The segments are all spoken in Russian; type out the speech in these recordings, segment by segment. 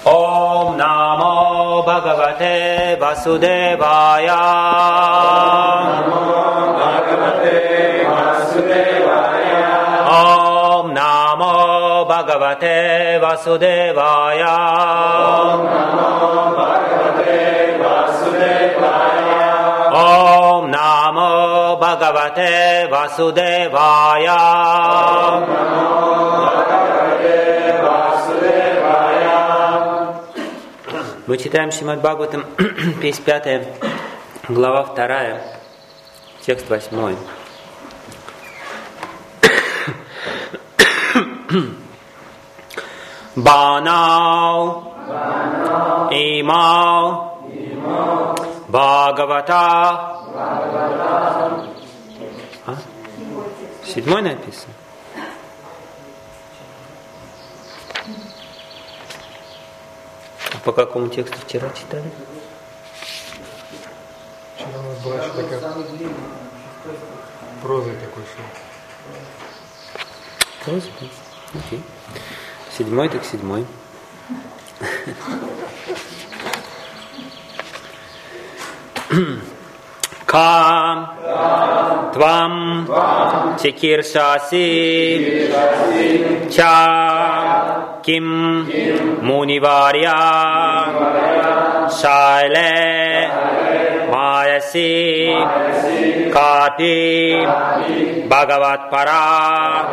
Om Namo Bhagavate Vasudevaya. Om Namo Bhagavate Vasudevaya. Om Namo Bhagavate Vasudevaya. Мы читаем Шримад Бхагаватам, 55 глава 2, текст 8. Банау имау Бхагавата. Седьмой написано. По какому тексту вчера читали? Вчера у нас была еще такая прозой такой шел. Проза? Окей. Седьмой так седьмой. Кам твам чикиршаси ча ким муниварья шайле маяси капи бхагаватпара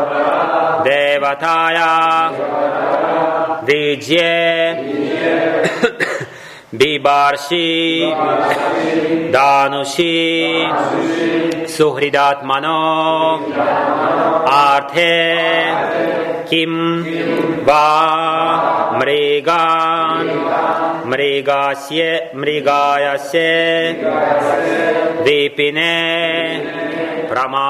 деватая видье Бибарши Дануши Сухридатмано Артhe Ким Ва Мриган Мригаясе Випине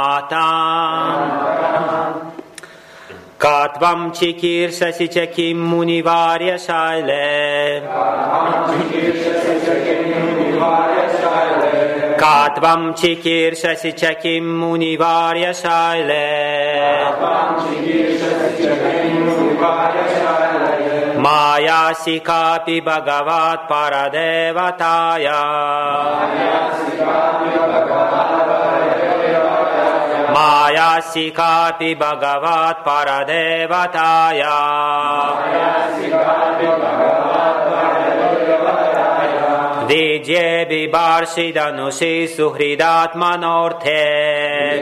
Праматам Катвам чикиршаси чаким муниварья шайле. Катвам чикиршаси чаким муниварья шайле. Маяси капи бхагават парадеватая. Маяси капи бхагават парадеватая. Видье бибарши дануши сухридат манорте.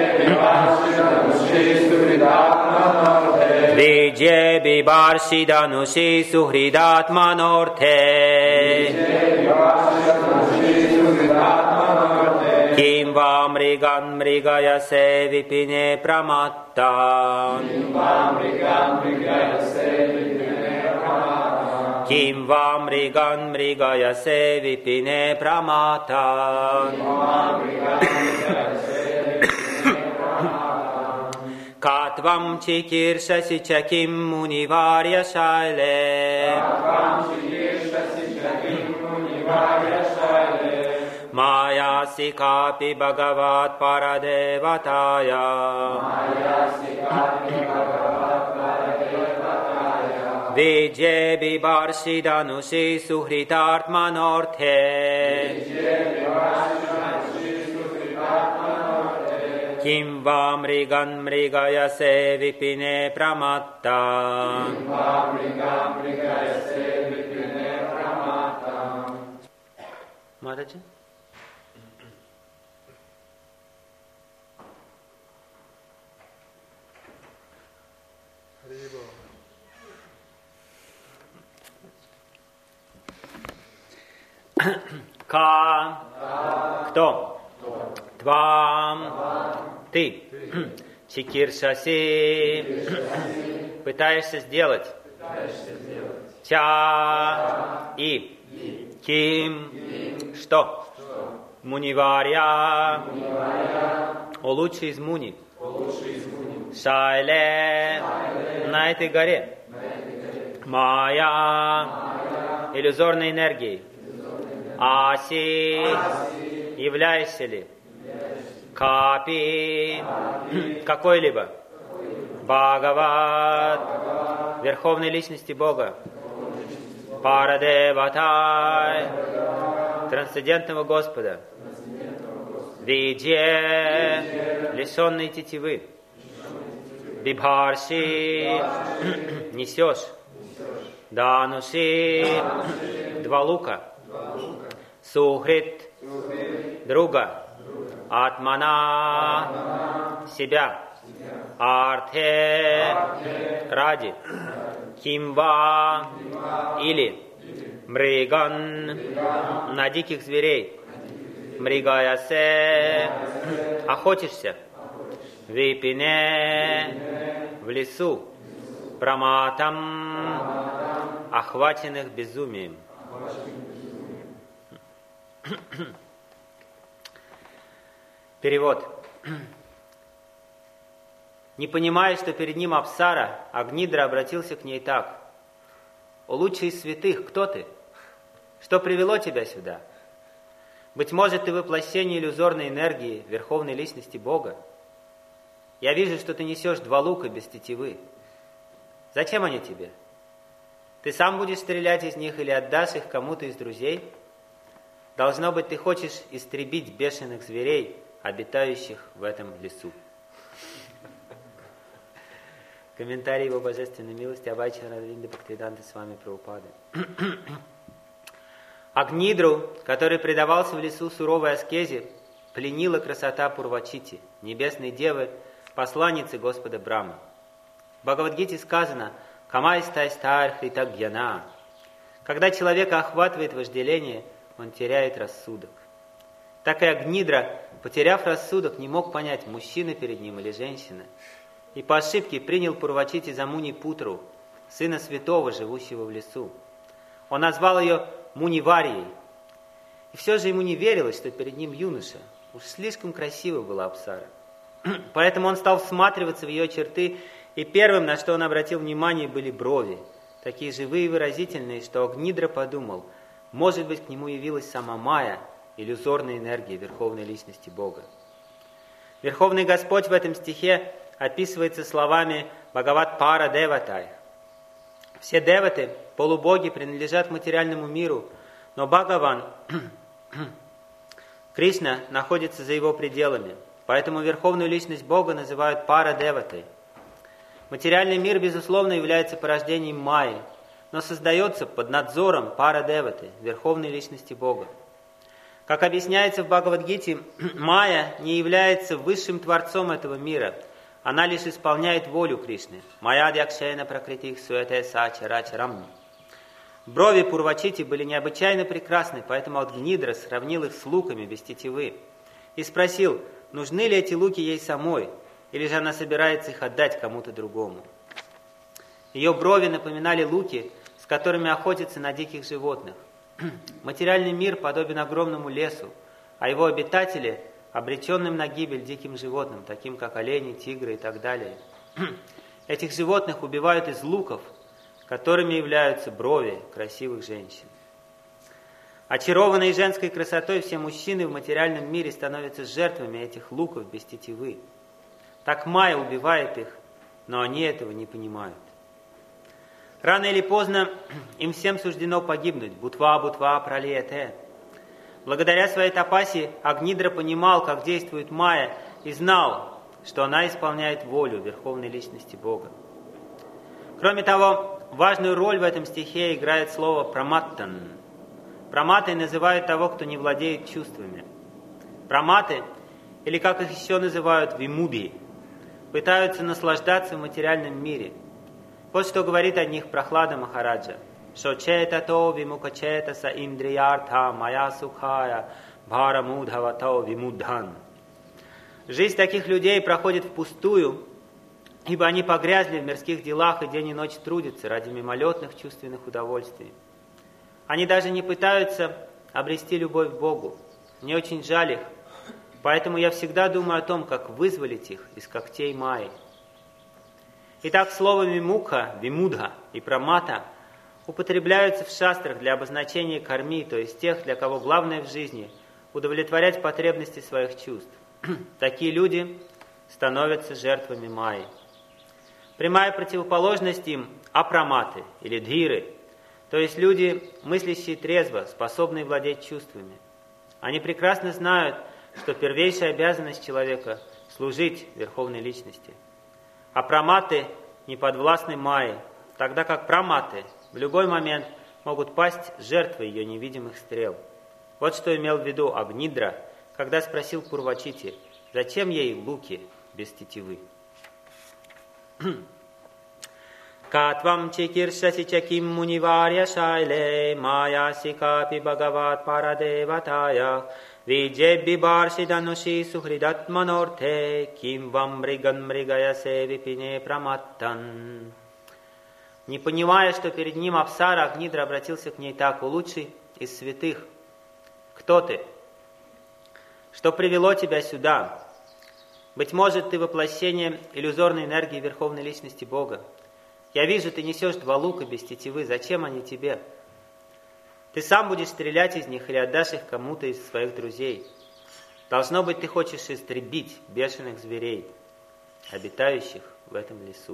Видье бибарши дануши сухридат манорте. Ким ва мриган мригаясе випине праматта. Ким ва мриган мригаясе випине праматта. Катвам чикиршаси чаким муниварья шайле. Маяси капи бхагават парадеватая. Видье бибарши дануши сухритарт манорте. Ким ва мриган мригаясе випине праматта. Мараджи? Ка, кто? Твам, ты. Чикиршаси, пытаешься сделать. Ча, и. Ким, что? Муниварья, о лучший из муни. Шайле, на этой горе. Майя, иллюзорной энергией. Аси, являешься ли? Капи, какой-либо. Бхагават, верховной личности Бога. Парадеватай, трансцендентного Господа, Виде, лишенной тетивы, Бибхарши, несешь, Дануши, два лука, Сухрит, друга, Атмана, себя, Артхе, ради, Кимва, или Мриган, на диких зверей, Мригаясе, охотишься, Випине, в лесу, Праматам, охваченных безумием. Перевод. Не понимая, что перед ним Апсара, Агнидра обратился к ней так: «О лучший из святых, кто ты? Что привело тебя сюда? Быть может, ты воплощение иллюзорной энергии Верховной Личности Бога? Я вижу, что ты несешь два лука без тетивы. Зачем они тебе? Ты сам будешь стрелять из них или отдашь их кому-то из друзей? Должно быть, ты хочешь истребить бешеных зверей, обитающих в этом лесу». Комментарий его божественной милости Абхайчара Аравинда Бхактивиданта Свами Прабхупады. Агнидру, который предавался в лесу суровой аскезе, пленила красота Пурвачити, небесной девы, посланницы Господа Брахмы. В Бхагавад-гите сказано «Камайстайстар хритагьяна». Когда человека охватывает вожделение, он теряет рассудок. Так и Агнидра, потеряв рассудок, не мог понять, мужчина перед ним или женщина, и по ошибке принял Пурвачити за Муни-путру, сына святого, живущего в лесу. Он назвал ее Муниварией. И все же ему не верилось, что перед ним юноша. Уж слишком красива была Апсара. Поэтому он стал всматриваться в ее черты, и первым, на что он обратил внимание, были брови, такие живые и выразительные, что Агнидра подумал, может быть, к нему явилась сама Майя, иллюзорная энергия Верховной Личности Бога. Верховный Господь в этом стихе описывается словами «Бхагават Пара Деватай». Все деваты, полубоги, принадлежат материальному миру, но Бхагаван, Кришна, находится за его пределами. Поэтому Верховную Личность Бога называют Пара Деватой. Материальный мир, безусловно, является порождением Майи, но создается под надзором Пара Деваты, Верховной Личности Бога. Как объясняется в Бхагавад-гите, Майя не является высшим творцом этого мира. Она лишь исполняет волю Кришны. Майя дьякшена пракритих суэте сачарачарам. Брови Пурвачити были необычайно прекрасны, поэтому Агнидра сравнил их с луками без тетивы и спросил, нужны ли эти луки ей самой, или же она собирается их отдать кому-то другому. Ее брови напоминали луки, с которыми охотятся на диких животных. Материальный мир подобен огромному лесу, а его обитатели – обреченным на гибель диким животным, таким как олени, тигры и так далее. Этих животных убивают из луков, которыми являются брови красивых женщин. Очарованные женской красотой, все мужчины в материальном мире становятся жертвами этих луков без тетивы. Так Майя убивает их, но они этого не понимают. Рано или поздно им всем суждено погибнуть. Бутва пралиете. Благодаря своей тапасе Агнидра понимал, как действует Майя, и знал, что она исполняет волю Верховной Личности Бога. Кроме того, важную роль в этом стихе играет слово «праматтан». Праматой называют того, кто не владеет чувствами. Праматы, или как их еще называют, вимуди, пытаются наслаждаться в материальном мире. Вот что говорит о них Прахлада Махараджа. Шочетато вимукачета са индрияртха мая сухая бхарамудхавато вимудхан. Жизнь таких людей проходит впустую, ибо они погрязли в мирских делах и день и ночь трудятся ради мимолетных чувственных удовольствий. Они даже не пытаются обрести любовь к Богу. Мне очень жаль их, поэтому я всегда думаю о том, как вызволить их из когтей Майи. Итак, слова вимукха, вимудха и прамата употребляются в шастрах для обозначения карми, то есть тех, для кого главное в жизни – удовлетворять потребности своих чувств. Такие люди становятся жертвами Майи. Прямая противоположность им – апраматы или дхиры, то есть люди, мыслящие трезво, способные владеть чувствами. Они прекрасно знают, что первейшая обязанность человека – служить Верховной Личности. А праматы не подвластны майе, тогда как праматы в любой момент могут пасть жертвой ее невидимых стрел. Вот что имел в виду Агнидра, когда спросил Пурвачити, зачем ей луки без тетивы. Катвам чикиршаси чаким муниварья шайле, маяси капи бхагават парадеватая, виджебби барши дануши сухридат манорте, ким вам мриган мригая севи пине праматтан. Не понимая, что перед ним Апсара, Агнидра обратился к ней так: «О лучший из святых, кто ты? Что привело тебя сюда? Быть может, ты воплощение иллюзорной энергии Верховной Личности Бога. Я вижу, ты несешь 2 лука без тетивы. Зачем они тебе? Ты сам будешь стрелять из них или отдашь их кому-то из своих друзей. Должно быть, ты хочешь истребить бешеных зверей, обитающих в этом лесу».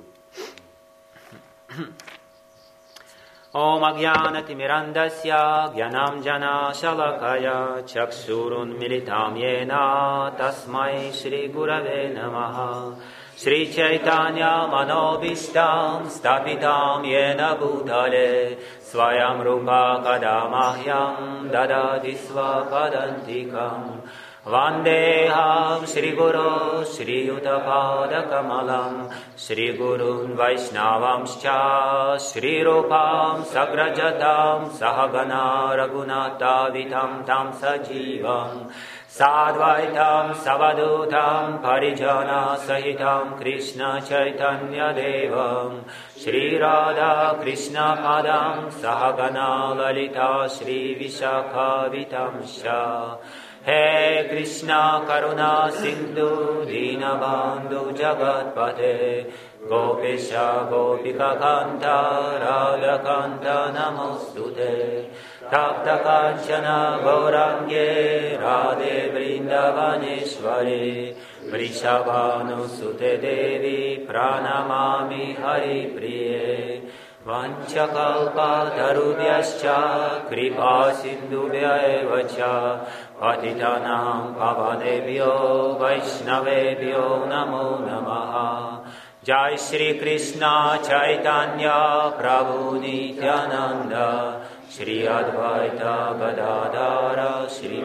Ом агьянатимирандасья гьянам джана шалакая чакшурун милитам йена тасмай шри гураве намаха Шри Чайтанья манобиштам стапитам йена бутале сваям рупа кадамахьям дадати свападантикам Vandeham Shri Guru Shri Yuttapada Kamalam Shri Gurun Vaishnavamscha Shri Rupam Sagrajatam Sahagana Raghunata Vitam Tam Sajivam Sadvaitam Savadutam Parijana Sahitam Krishna Chaitanya Devam Shri Radha Krishna Padam Sahagana Lalita Shri Vishakha Vitamsha He Krishna Karuna Sindhu Dinabandhu Jagatpate Gopesha Gopika Kanta Radha Kanta Namostute Tapta Kanchana Gaurange Radhe Vrindavaneshwari Vrishabhanu Sute Devi Pranamami Hari Priye Vanchakalpa Tarubhyascha Kripa Sindhubhya Evacha Patitanam Pavanebhyo Vaishnavebhyo Namo Namaha Jai Shri Krishna Chaitanya Prabhu Nityananda Shri Advaita Gadadara Shri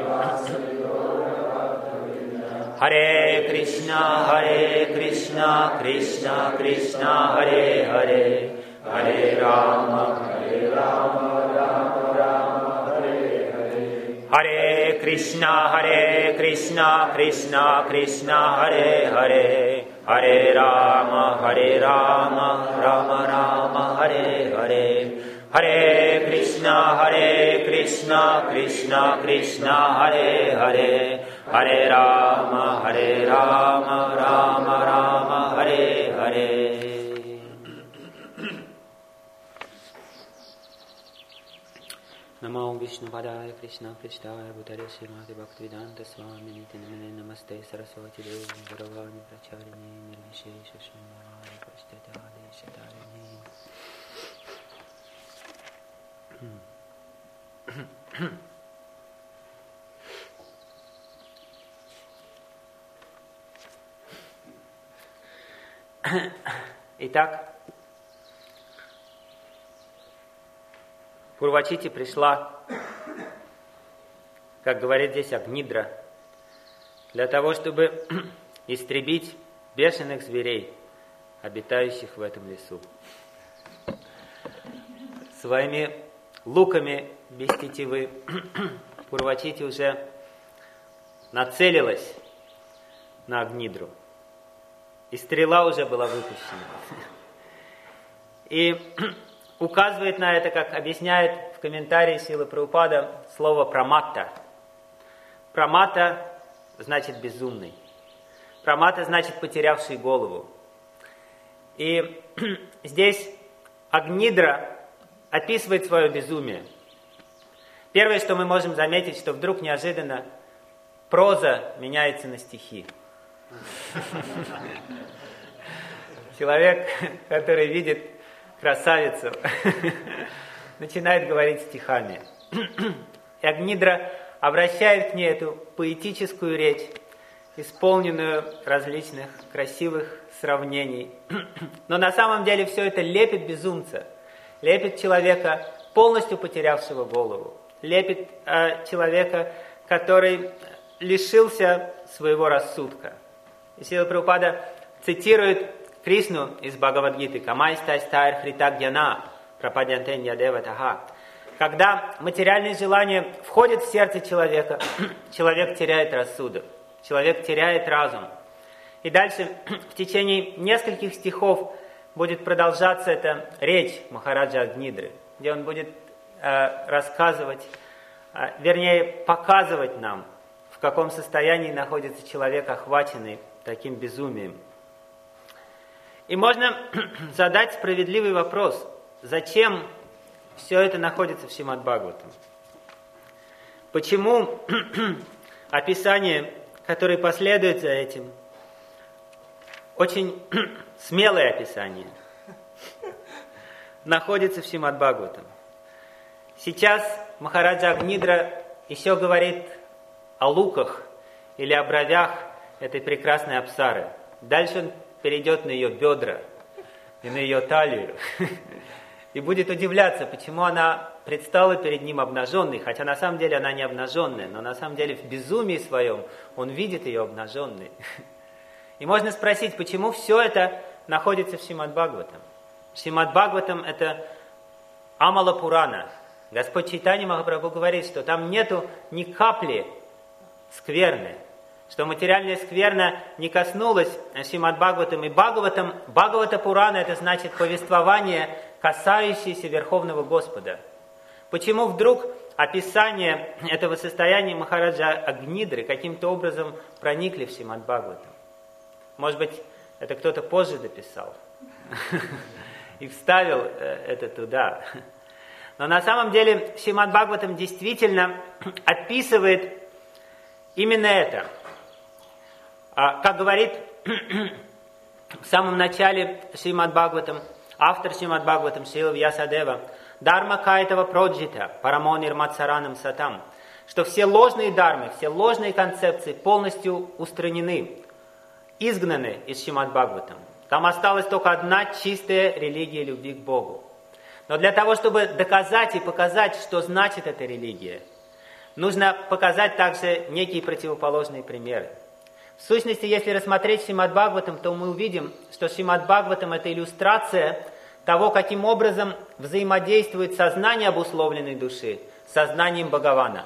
Hare Krishna Krishna Krishna Hare Hare Hare Rama Rama Rama Hare Hare Hare Krishna Krishna Krishna Hare Hare Hare Rama Rama Rama Hare Hare Hare Krishna Krishna Krishna Hare Hare Hare Rama Rama Rama Hare Hare Namo Vishnu Padaya Krishna Pristaya Bhutare Srimati Bhaktivedanta Swami Niti Namane Namaste Saraswati Devi Gauravani Pracharini Nirvishesha Shunmari Prasthitali Shatarini Итак, Пурвачити пришла, как говорит здесь Агнидра, для того, чтобы истребить бешеных зверей, обитающих в этом лесу. Своими луками без тетивы Пурвачити уже нацелилась на Агнидру, и стрела уже была выпущена. И указывает на это, как объясняет в комментарии Шрила Прабхупада, слово «праматта». Праматта значит «безумный». Праматта значит «потерявший голову». И здесь Агнидра описывает свое безумие. Первое, что мы можем заметить, что вдруг неожиданно проза меняется на стихи. Человек, который видит красавицу, начинает говорить стихами. И Агнидра обращает к ней эту поэтическую речь, исполненную различных красивых сравнений. Но на самом деле все это лепит безумца, лепит человека, полностью потерявшего голову, лепит человека, который лишился своего рассудка. И Шрила Прабхупада цитирует Кришну из Бхагавад-гиты «Камайстайстайр хритагьяна прападьянтенья деватаха». Когда материальные желания входят в сердце человека, человек теряет рассудок, человек теряет разум. И дальше в течение нескольких стихов будет продолжаться эта речь Махараджа Агнидры, где он будет рассказывать, вернее показывать нам, в каком состоянии находится человек, охваченный таким безумием. И можно задать справедливый вопрос, зачем все это находится в Шримад Бхагаватам? Почему описание, которое последует за этим, очень смелое описание, находится в Шримад Бхагаватам? Сейчас Махараджа Агнидра еще говорит о луках или о бровях этой прекрасной Апсары. Дальше он перейдет на ее бедра и на ее талию. И будет удивляться, почему она предстала перед ним обнаженной, хотя на самом деле она не обнаженная, но на самом деле в безумии своем он видит ее обнаженной. И можно спросить, почему все это находится в Шримад Бхагаватам? Шримад Бхагаватам – это Амала Пурана. Господь Чайтанья Махапрабху говорит, что там нету ни капли скверны, что материальная скверна не коснулась Шримад Бхагаватам. И Бхагавата Пурана – это значит повествование, касающееся Верховного Господа. Почему вдруг описание этого состояния Махараджа Агнидры каким-то образом проникли в Шримад Бхагаватам? Может быть, это кто-то позже дописал и вставил это туда. Но на самом деле Шримад Бхагаватам действительно описывает именно это. Как говорит в самом начале Шримад Бхагаватам, автор Шримад Бхагаватам Шрила Вьясадева, «Дарма кайтава проджита, парамо нирматсаранам сатам», что все ложные дармы, все ложные концепции полностью устранены, изгнаны из Шримад Бхагаватам. Там осталась только одна чистая религия любви к Богу. Но для того, чтобы доказать и показать, что значит эта религия, нужно показать также некие противоположные примеры. В сущности, если рассмотреть Шримад Бхагаватам, то мы увидим, что Шримад Бхагаватам – это иллюстрация того, каким образом взаимодействует сознание обусловленной души с сознанием Бхагавана,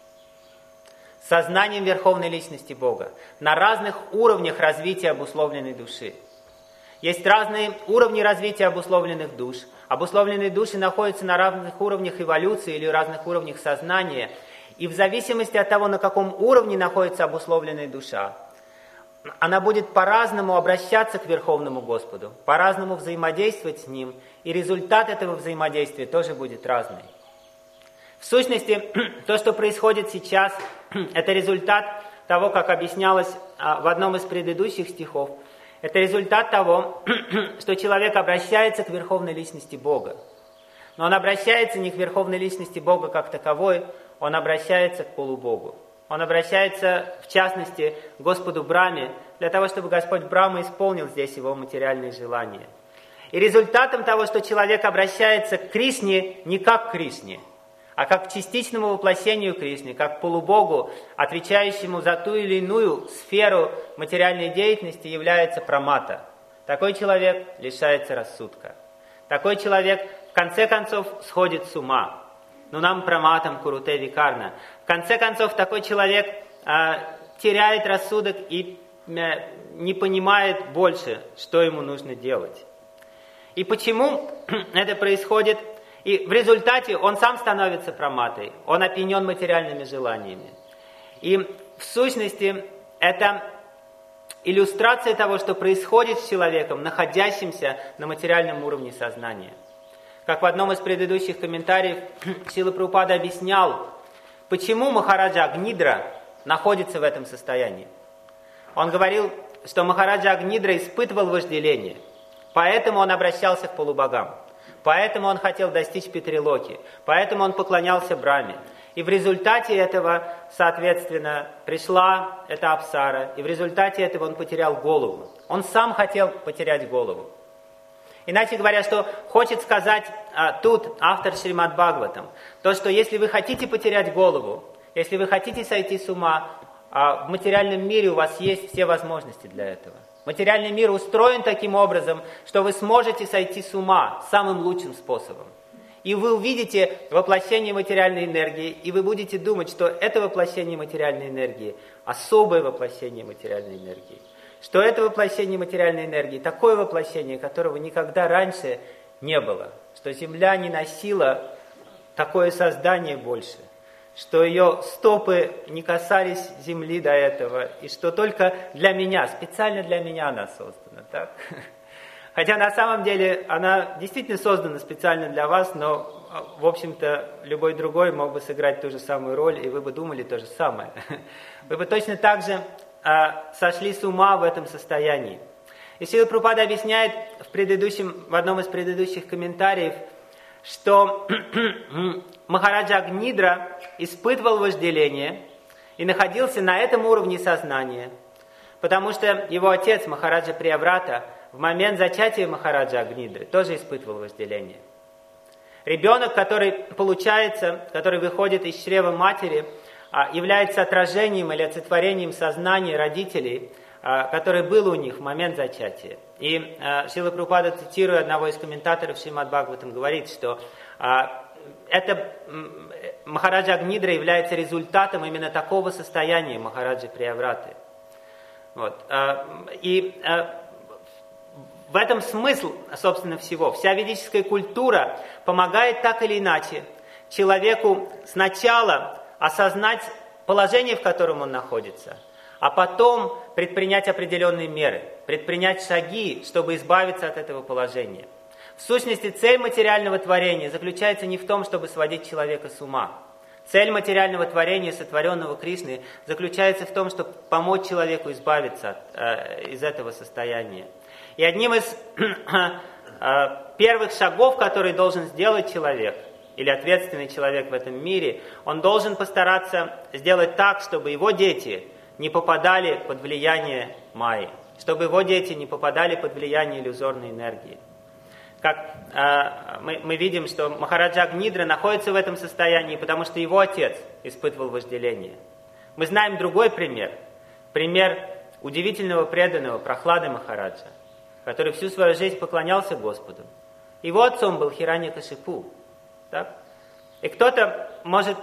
сознанием Верховной Личности Бога, на разных уровнях развития обусловленной души. Есть разные уровни развития обусловленных душ. Обусловленные души находятся на разных уровнях эволюции или разных уровнях сознания. И в зависимости от того, на каком уровне находится обусловленная душа, она будет по-разному обращаться к Верховному Господу, по-разному взаимодействовать с Ним, и результат этого взаимодействия тоже будет разный. В сущности, то, что происходит сейчас, это результат того, как объяснялось в одном из предыдущих стихов, это результат того, что человек обращается к Верховной Личности Бога. Но он обращается не к Верховной Личности Бога как таковой, он обращается к полубогу. Он обращается, в частности, к Господу Брахме, для того, чтобы Господь Брахма исполнил здесь его материальные желания. И результатом того, что человек обращается к Кришне не как к Кришне, а как к частичному воплощению Кришны, как к полубогу, отвечающему за ту или иную сферу материальной деятельности, является прамата. Такой человек лишается рассудка. Такой человек, в конце концов, сходит с ума. Нунам праматам куруте викарна. В конце концов, такой человек теряет рассудок и не понимает больше, что ему нужно делать. И почему это происходит? И в результате он сам становится праматой, он опьянен материальными желаниями. И в сущности это иллюстрация того, что происходит с человеком, находящимся на материальном уровне сознания. Как в одном из предыдущих комментариев Шрила Прабхупада объяснял, почему Махараджа Агнидра находится в этом состоянии. Он говорил, что Махараджа Агнидра испытывал вожделение, поэтому он обращался к полубогам. Поэтому он хотел достичь Питрилоки. Поэтому он поклонялся Брахме. И в результате этого, соответственно, пришла эта Апсара. И в результате этого он потерял голову. Он сам хотел потерять голову. Иначе говоря, что хочет сказать тут автор Шримад Бхагаватам, то, что если вы хотите потерять голову, если вы хотите сойти с ума, в материальном мире у вас есть все возможности для этого. Материальный мир устроен таким образом, что вы сможете сойти с ума самым лучшим способом. И вы увидите воплощение материальной энергии, и вы будете думать, что это воплощение материальной энергии – особое воплощение материальной энергии. Что это воплощение материальной энергии – такое воплощение, которого никогда раньше не было. Что Земля не носила такое создание больше. Что ее стопы не касались земли до этого, и что только для меня, специально для меня она создана. Так? Хотя на самом деле она действительно создана специально для вас, но, в общем-то, любой другой мог бы сыграть ту же самую роль, и вы бы думали то же самое. Вы бы точно так же сошли с ума в этом состоянии. И Шрила Прабхупада объясняет в одном из предыдущих комментариев, что Махараджа Агнидра испытывал вожделение и находился на этом уровне сознания, потому что его отец, Махараджа Прияврата, в момент зачатия Махараджа Агнидры тоже испытывал вожделение. Ребенок, который выходит из чрева матери, является отражением или олицетворением сознания родителей, которое было у них в момент зачатия. И Шрила Прабхупада, цитируя одного из комментаторов Шримад Бхагаватам, говорит, что Махараджа Агнидра является результатом именно такого состояния Махараджи Приявраты. Вот. И в этом смысл, собственно, всего. Вся ведическая культура помогает так или иначе человеку сначала осознать положение, в котором он находится, а потом предпринять определенные меры, предпринять шаги, чтобы избавиться от этого положения. В сущности, цель материального творения заключается не в том, чтобы сводить человека с ума. Цель материального творения, сотворенного Кришной, заключается в том, чтобы помочь человеку избавиться из этого состояния. И одним из первых шагов, который должен сделать человек, или ответственный человек в этом мире, он должен постараться сделать так, чтобы его дети не попадали под влияние майи, чтобы его дети не попадали под влияние иллюзорной энергии. Как мы видим, что Махараджа Агнидра находится в этом состоянии, потому что его отец испытывал вожделение. Мы знаем другой пример. Пример удивительного преданного Прахлады Махараджа, который всю свою жизнь поклонялся Господу. Его отцом был Хираньякашипу. Так? И кто-то может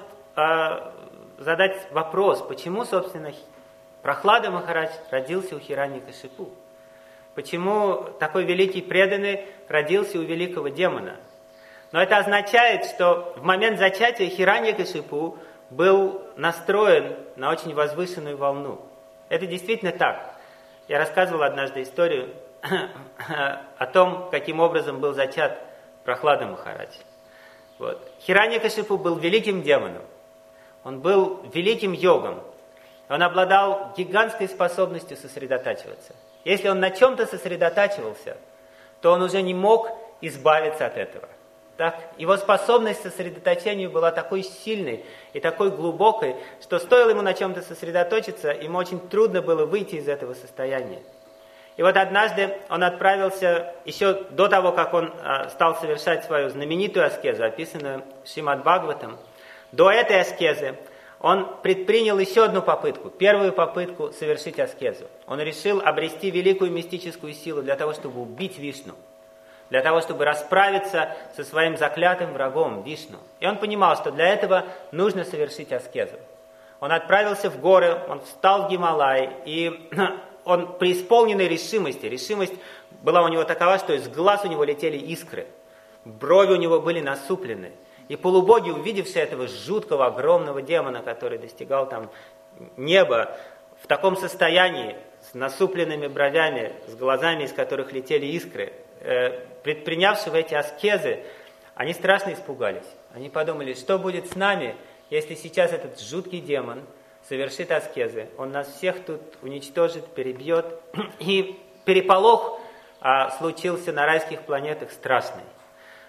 задать вопрос, почему, собственно, Прахлада Махарадж родился у Хираньякашипу? Почему такой великий преданный родился у великого демона? Но это означает, что в момент зачатия Хираньякашипу был настроен на очень возвышенную волну. Это действительно так. Я рассказывал однажды историю о том, каким образом был зачат Прахлада Махарадж. Вот. Хираньякашипу был великим демоном. Он был великим йогом. Он обладал гигантской способностью сосредотачиваться. Если он на чем-то сосредотачивался, то он уже не мог избавиться от этого. Так? Его способность к сосредоточению была такой сильной и такой глубокой, что стоило ему на чем-то сосредоточиться, ему очень трудно было выйти из этого состояния. И вот однажды он отправился, еще до того, как он стал совершать свою знаменитую аскезу, описанную Шримад Бхагаватам, до этой аскезы он предпринял еще одну попытку, первую попытку совершить аскезу. Он решил обрести великую мистическую силу для того, чтобы убить Вишну, для того, чтобы расправиться со своим заклятым врагом Вишну. И он понимал, что для этого нужно совершить аскезу. Он отправился в горы, он встал в Гималай, и он преисполненный решимости. Решимость была у него такова, что из глаз у него летели искры, брови у него были насуплены. И полубоги, увидевшие этого жуткого, огромного демона, который достигал там неба, в таком состоянии, с насупленными бровями, с глазами, из которых летели искры, предпринявшего эти аскезы, они страшно испугались. Они подумали, что будет с нами, если сейчас этот жуткий демон совершит аскезы. Он нас всех тут уничтожит, перебьет. И переполох случился на райских планетах страшный.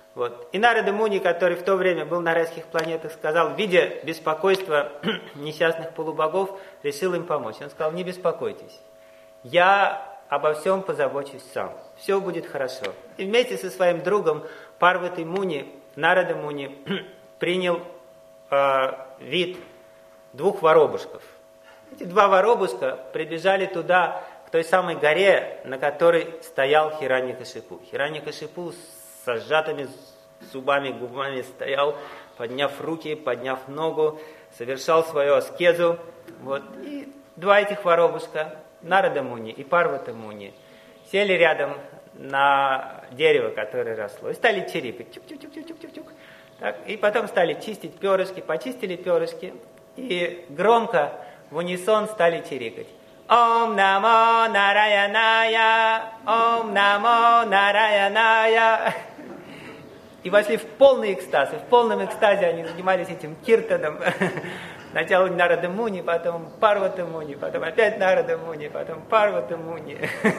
Вот. И Нарада Муни, который в то время был на райских планетах, сказал, видя беспокойство несчастных полубогов, решил им помочь. Он сказал, не беспокойтесь, я обо всем позабочусь сам, все будет хорошо. И вместе со своим другом Парвати Муни, Нарада Муни, принял вид 2 воробушков. Эти 2 воробушка прибежали туда, к той самой горе, на которой стоял Хираньякашипу. Хираньякашипу со сжатыми зубами, губами стоял, подняв руки, подняв ногу, совершал свою аскезу. Вот. И 2 этих воробушка, Нарада Муни и Парвати Муни, сели рядом на дерево, которое росло, и стали чирикать. Чук-чук-чук-чук-чук-чук. Так, и потом стали чистить перышки, почистили перышки, и громко в унисон стали чирикать. Ом намо нараяная, ом намо нараяная. И вошли в полный экстаз. И в полном экстазе они занимались этим киртаном. Сначала Нарада Муни, потом Парвати Муни, потом опять Нарада Муни, потом Парвати Муни.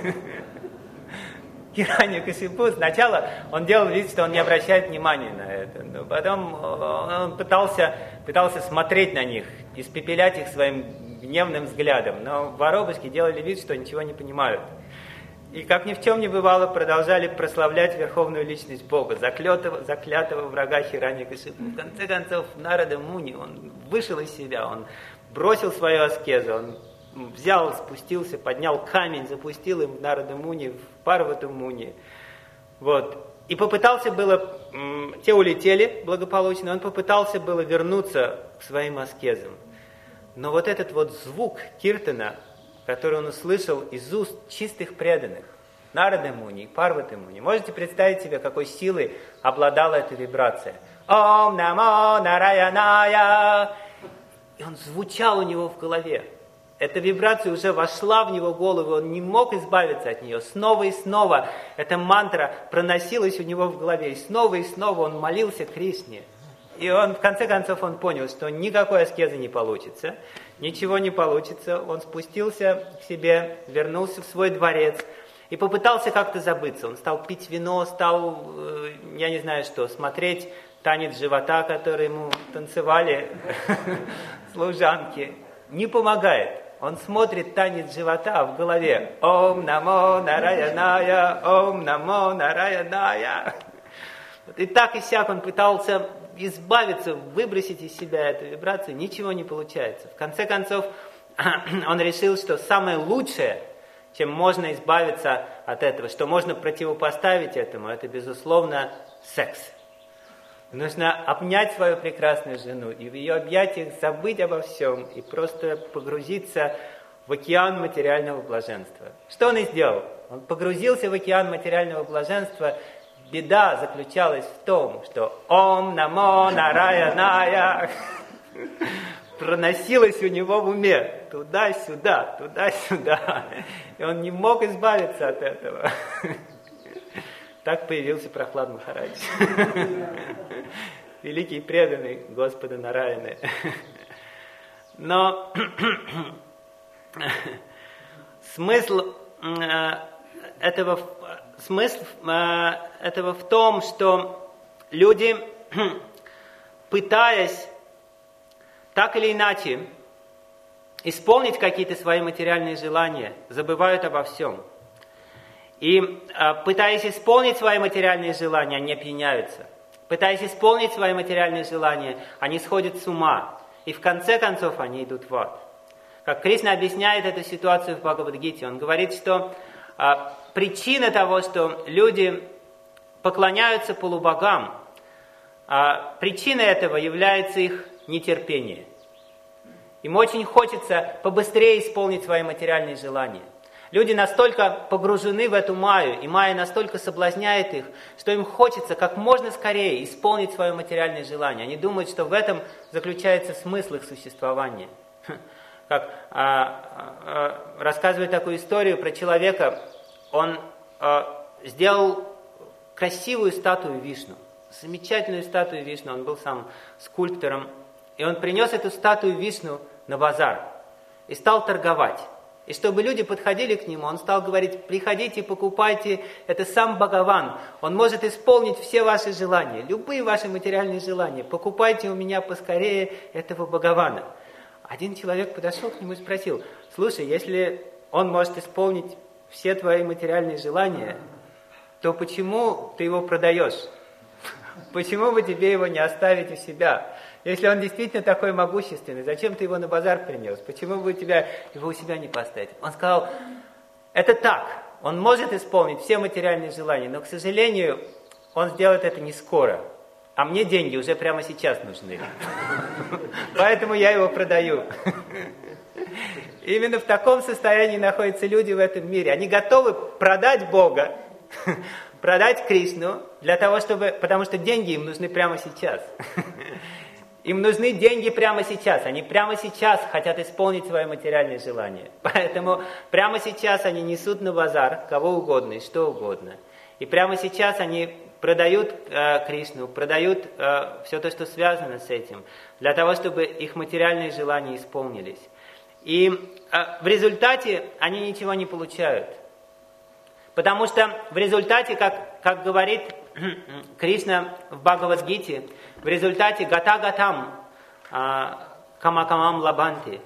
Хираньякашипу сначала он делал вид, что он не обращает внимания на это, но потом он пытался смотреть на них, испепелять их своим гневным взглядом, но воробушки делали вид, что ничего не понимают. И как ни в чем не бывало, продолжали прославлять верховную личность Бога, заклятого врага Хираньякашипу. В конце концов, Нарада Муни, он вышел из себя, он бросил свою аскезу, он взял, спустился, поднял камень, запустил им в Нарада Муни, в Парвати Муни. Вот. И попытался было, те улетели благополучно, он попытался было вернуться к своим аскезам. Но вот этот вот звук киртана, который он услышал из уст чистых преданных, Нарада Муни, Парвати Муни, можете представить себе, какой силой обладала эта вибрация? Ом намо нараяная. И он звучал у него в голове. Эта вибрация уже вошла в него голову, он не мог избавиться от нее. Снова и снова эта мантра проносилась у него в голове. И снова он молился Кришне. И он, в конце концов, он понял, что никакой аскезы не получится, ничего не получится. Он спустился к себе, вернулся в свой дворец и попытался как-то забыться. Он стал пить вино, стал, я не знаю что, смотреть танец живота, который ему танцевали служанки. Не помогает. Он смотрит танец живота в голове. Ом намо нараяная, ом намо нараяная. И так и сяк он пытался избавиться, выбросить из себя эту вибрацию. Ничего не получается. В конце концов, он решил, что самое лучшее, чем можно избавиться от этого, что можно противопоставить этому, это, безусловно, секс. Нужно обнять свою прекрасную жену и в ее объятиях забыть обо всем и просто погрузиться в океан материального блаженства. Что он и сделал. Он погрузился в океан материального блаженства. Беда заключалась в том, что «Ом намо нараяная» проносилось у него в уме туда-сюда, туда-сюда. И он не мог избавиться от этого. Так появился Прохлад Махарадж. Великий преданный Господа Нараяны. Но смысл этого в том, что люди, пытаясь так или иначе исполнить какие-то свои материальные желания, забывают обо всем. И пытаясь исполнить свои материальные желания, они опьяняются. Пытаясь исполнить свои материальные желания, они сходят с ума. И в конце концов они идут в ад. Как Кришна объясняет эту ситуацию в Бхагавад-гите, он говорит, что причина того, что люди поклоняются полубогам, причиной этого является их нетерпение. Им очень хочется побыстрее исполнить свои материальные желания. Люди настолько погружены в эту майю, и майя настолько соблазняет их, что им хочется как можно скорее исполнить свое материальное желание. Они думают, что в этом заключается смысл их существования. Как рассказывает такую историю про человека, он сделал красивую статую Вишну, замечательную статую Вишну, он был сам скульптором, и он принес эту статую Вишну на базар и стал торговать. И чтобы люди подходили к нему, он стал говорить: приходите, покупайте, это сам Бхагаван. Он может исполнить все ваши желания, любые ваши материальные желания. Покупайте у меня поскорее этого Бхагавана. Один человек подошел к нему и спросил: слушай, если он может исполнить все твои материальные желания, то почему ты его продаешь? Почему бы тебе его не оставить у себя? Если он действительно такой могущественный, зачем ты его на базар принес? Почему бы его у себя не поставить? Он сказал: это так, он может исполнить все материальные желания, но, к сожалению, он сделает это не скоро. А мне деньги уже прямо сейчас нужны. Поэтому я его продаю. Именно в таком состоянии находятся люди в этом мире. Они готовы продать Бога, продать Кришну, потому что деньги им нужны прямо сейчас. Им нужны деньги прямо сейчас. Они прямо сейчас хотят исполнить свои материальные желания. Поэтому прямо сейчас они несут на базар кого угодно и что угодно. И прямо сейчас они продают Кришну, продают все то, что связано с этим, для того, чтобы их материальные желания исполнились. И в результате они ничего не получают. Потому что в результате, как говорит Кришна в Бхагавад-гите, в результате гата-гатам камакамам лабанти,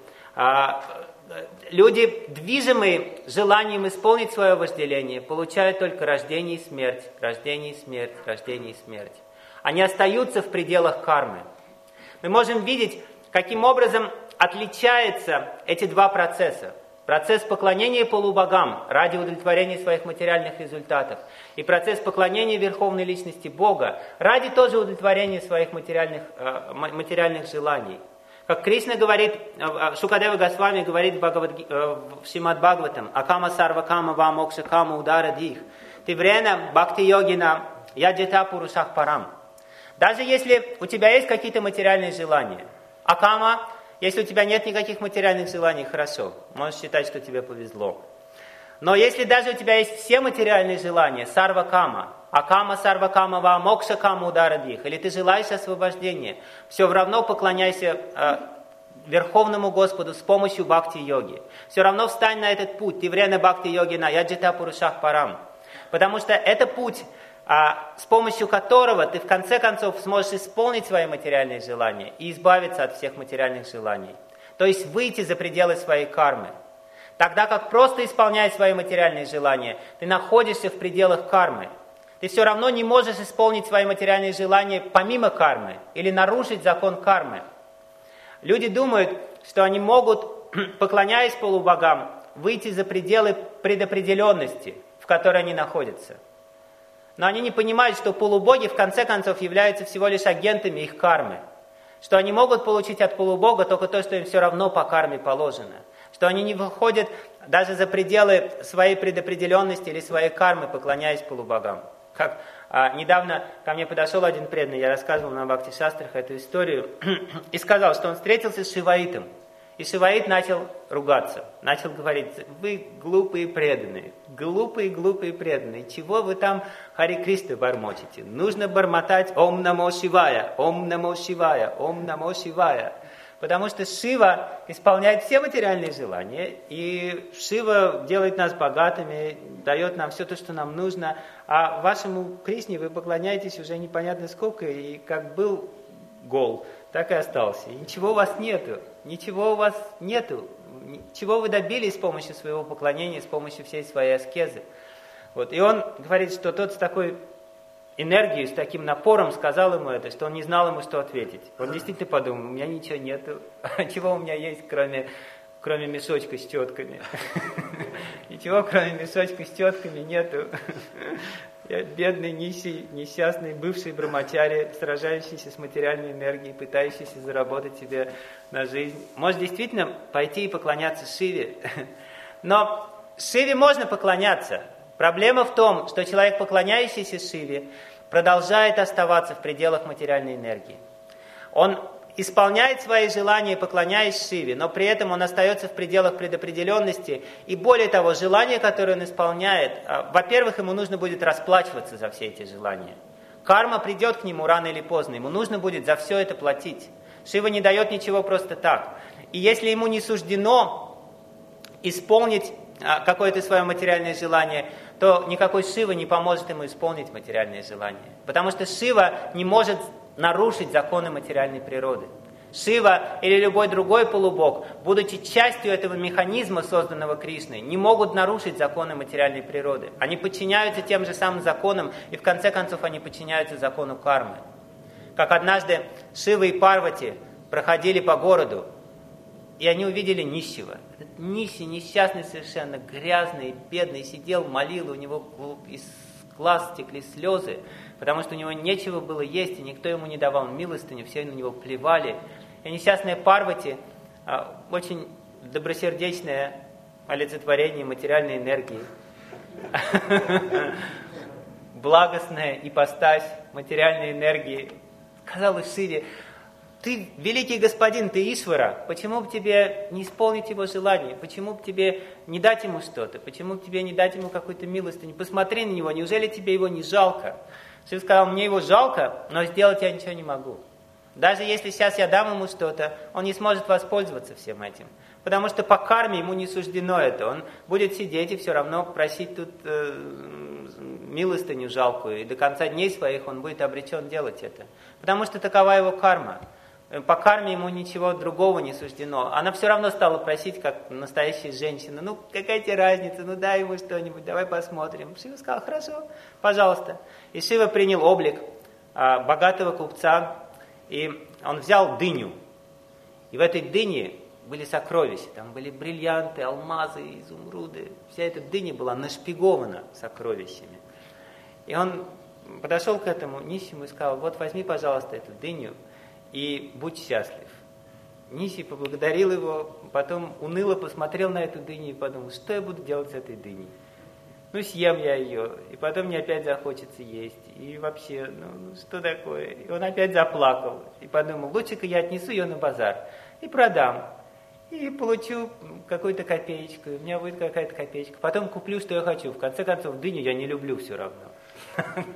люди, движимые желанием исполнить свое вожделение, получают только рождение и смерть, рождение и смерть, рождение и смерть. Они остаются в пределах кармы. Мы можем видеть, каким образом отличаются эти два процесса. Процесс поклонения полубогам ради удовлетворения своих материальных результатов и процесс поклонения Верховной Личности Бога ради тоже удовлетворения своих материальных желаний. Как Кришна говорит, Шукадева Госвами говорит в Шримад Бхагаватам: «Акама сарвакама ва мокша кама удара дих, тиврена бхакти йогина яджита пурушах парам». Даже если у тебя есть какие-то материальные желания, акама, если у тебя нет никаких материальных желаний, хорошо, можешь считать, что тебе повезло. Но если даже у тебя есть все материальные желания, сарвакама, акама сарвакама ва мокша кама удара дих, или ты желаешь освобождения, все равно поклоняйся Верховному Господу с помощью бхакти-йоги. Все равно встань на этот путь, тиврена бхакти-йогина яджита пурушах парам. Потому что это путь, с помощью которого ты в конце концов сможешь исполнить свои материальные желания и избавиться от всех материальных желаний. То есть выйти за пределы своей кармы. Тогда как просто исполняя свои материальные желания, ты находишься в пределах кармы. Ты все равно не можешь исполнить свои материальные желания помимо кармы или нарушить закон кармы. Люди думают, что они могут, поклоняясь полубогам, выйти за пределы предопределенности, в которой они находятся. Но они не понимают, что полубоги в конце концов являются всего лишь агентами их кармы. Что они могут получить от полубога только то, что им все равно по карме положено. Что они не выходят даже за пределы своей предопределенности или своей кармы, поклоняясь полубогам. Как недавно ко мне подошел один преданный, я рассказывал на Бхакти-шастрах эту историю, и сказал, что он встретился с Шиваитом. И Шиваит начал ругаться, начал говорить: вы глупые преданные, глупые преданные, чего вы там Хари Кришна бормочете? Нужно бормотать Ом Намо Шивая, Ом Намо Шивая, Ом Намо Шивая. Потому что Шива исполняет все материальные желания, и Шива делает нас богатыми, дает нам все то, что нам нужно, а вашему Кришне вы поклоняетесь уже непонятно сколько, и как был гол, так и остался. И ничего у вас нету, ничего вы добились с помощью своего поклонения, с помощью всей своей аскезы. Вот. И он говорит, что тот с такой энергией, с таким напором сказал ему это, что он не знал ему, что ответить. Он действительно подумал: у меня ничего нету, чего у меня есть, кроме мешочка с тетками. Ничего, кроме мешочка с тетками, нету. Я бедный, нищий, несчастный, бывший брамачари, сражающийся с материальной энергией, пытающийся заработать себе на жизнь. Может действительно пойти и поклоняться Шиве. Но Шиве можно поклоняться. Проблема в том, что человек, поклоняющийся Шиве, продолжает оставаться в пределах материальной энергии. Он исполняет свои желания, поклоняясь Шиве, но при этом он остается в пределах предопределенности. И более того, желания, которые он исполняет, во-первых, ему нужно будет расплачиваться за все эти желания. Карма придет к нему рано или поздно, ему нужно будет за все это платить. Шива не дает ничего просто так. И если ему не суждено исполнить какое-то свое материальное желание, то никакой Шива не поможет ему исполнить материальное желание. Потому что Шива не может нарушить законы материальной природы. Шива или любой другой полубог, будучи частью этого механизма, созданного Кришной, не могут нарушить законы материальной природы. Они подчиняются тем же самым законам, и в конце концов они подчиняются закону кармы. Как однажды Шива и Парвати проходили по городу, и они увидели нищего. Этот нищий, несчастный совершенно, грязный, бедный, сидел, молил, у него из глаз текли слезы, потому что у него нечего было есть, и никто ему не давал милостыню, все на него плевали. И несчастная Парвати, очень добросердечное олицетворение материальной энергии, благостная ипостась материальной энергии, сказала Шиве: ты великий господин, ты Ишвара, почему бы тебе не исполнить его желание, почему бы тебе не дать ему что-то, почему бы тебе не дать ему какую-то милостыню, посмотри на него, неужели тебе его не жалко? Шива сказал: мне его жалко, но сделать я ничего не могу. Даже если сейчас я дам ему что-то, он не сможет воспользоваться всем этим. Потому что по карме ему не суждено это. Он будет сидеть и все равно просить тут милостыню жалкую. И до конца дней своих он будет обречен делать это. Потому что такова его карма. По карме ему ничего другого не суждено. Она все равно стала просить, как настоящая женщина: ну какая тебе разница, ну дай ему что-нибудь, давай посмотрим. Шива сказал: хорошо, пожалуйста. И Шива принял облик богатого купца. И он взял дыню, и в этой дыне были сокровища, там были бриллианты, алмазы, изумруды, вся эта дыня была нашпигована сокровищами. И он подошел к этому нищему и сказал: вот возьми, пожалуйста, эту дыню и будь счастлив. Нищий поблагодарил его, потом уныло посмотрел на эту дыню и подумал: что я буду делать с этой дыней? Ну, съем я ее, и потом мне опять захочется есть. И вообще, ну что такое? И он опять заплакал. И подумал: лучше-ка я отнесу ее на базар и продам. И получу какую-то копеечку, и у меня будет какая-то копеечка. Потом куплю, что я хочу. В конце концов, дыню я не люблю все равно.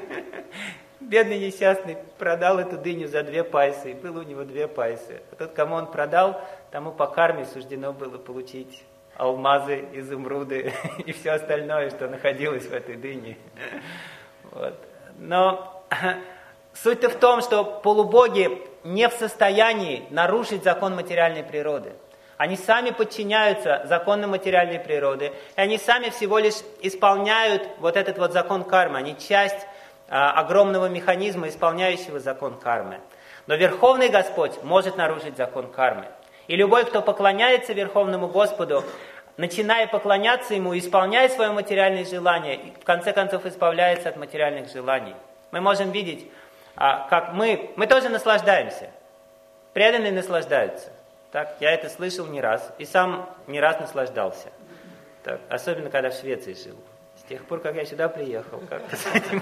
Бедный несчастный продал эту дыню за 2 пайсы, и было у него 2 пайсы. А тот, кому он продал, тому по карме суждено было получить алмазы, изумруды и все остальное, что находилось в этой дыне. Вот. Но суть-то в том, что полубоги не в состоянии нарушить закон материальной природы. Они сами подчиняются законам материальной природы, и они сами всего лишь исполняют вот этот вот закон кармы. Они часть огромного механизма, исполняющего закон кармы. Но Верховный Господь может нарушить закон кармы. И любой, кто поклоняется Верховному Господу, начиная поклоняться Ему, исполняет свое материальное желание, и в конце концов избавляется от материальных желаний. Мы можем видеть, как мы тоже наслаждаемся. Преданные наслаждаются. Так, я это слышал не раз, и сам не раз наслаждался. Так, особенно, когда в Швеции жил. С тех пор, как я сюда приехал, как-то с этим...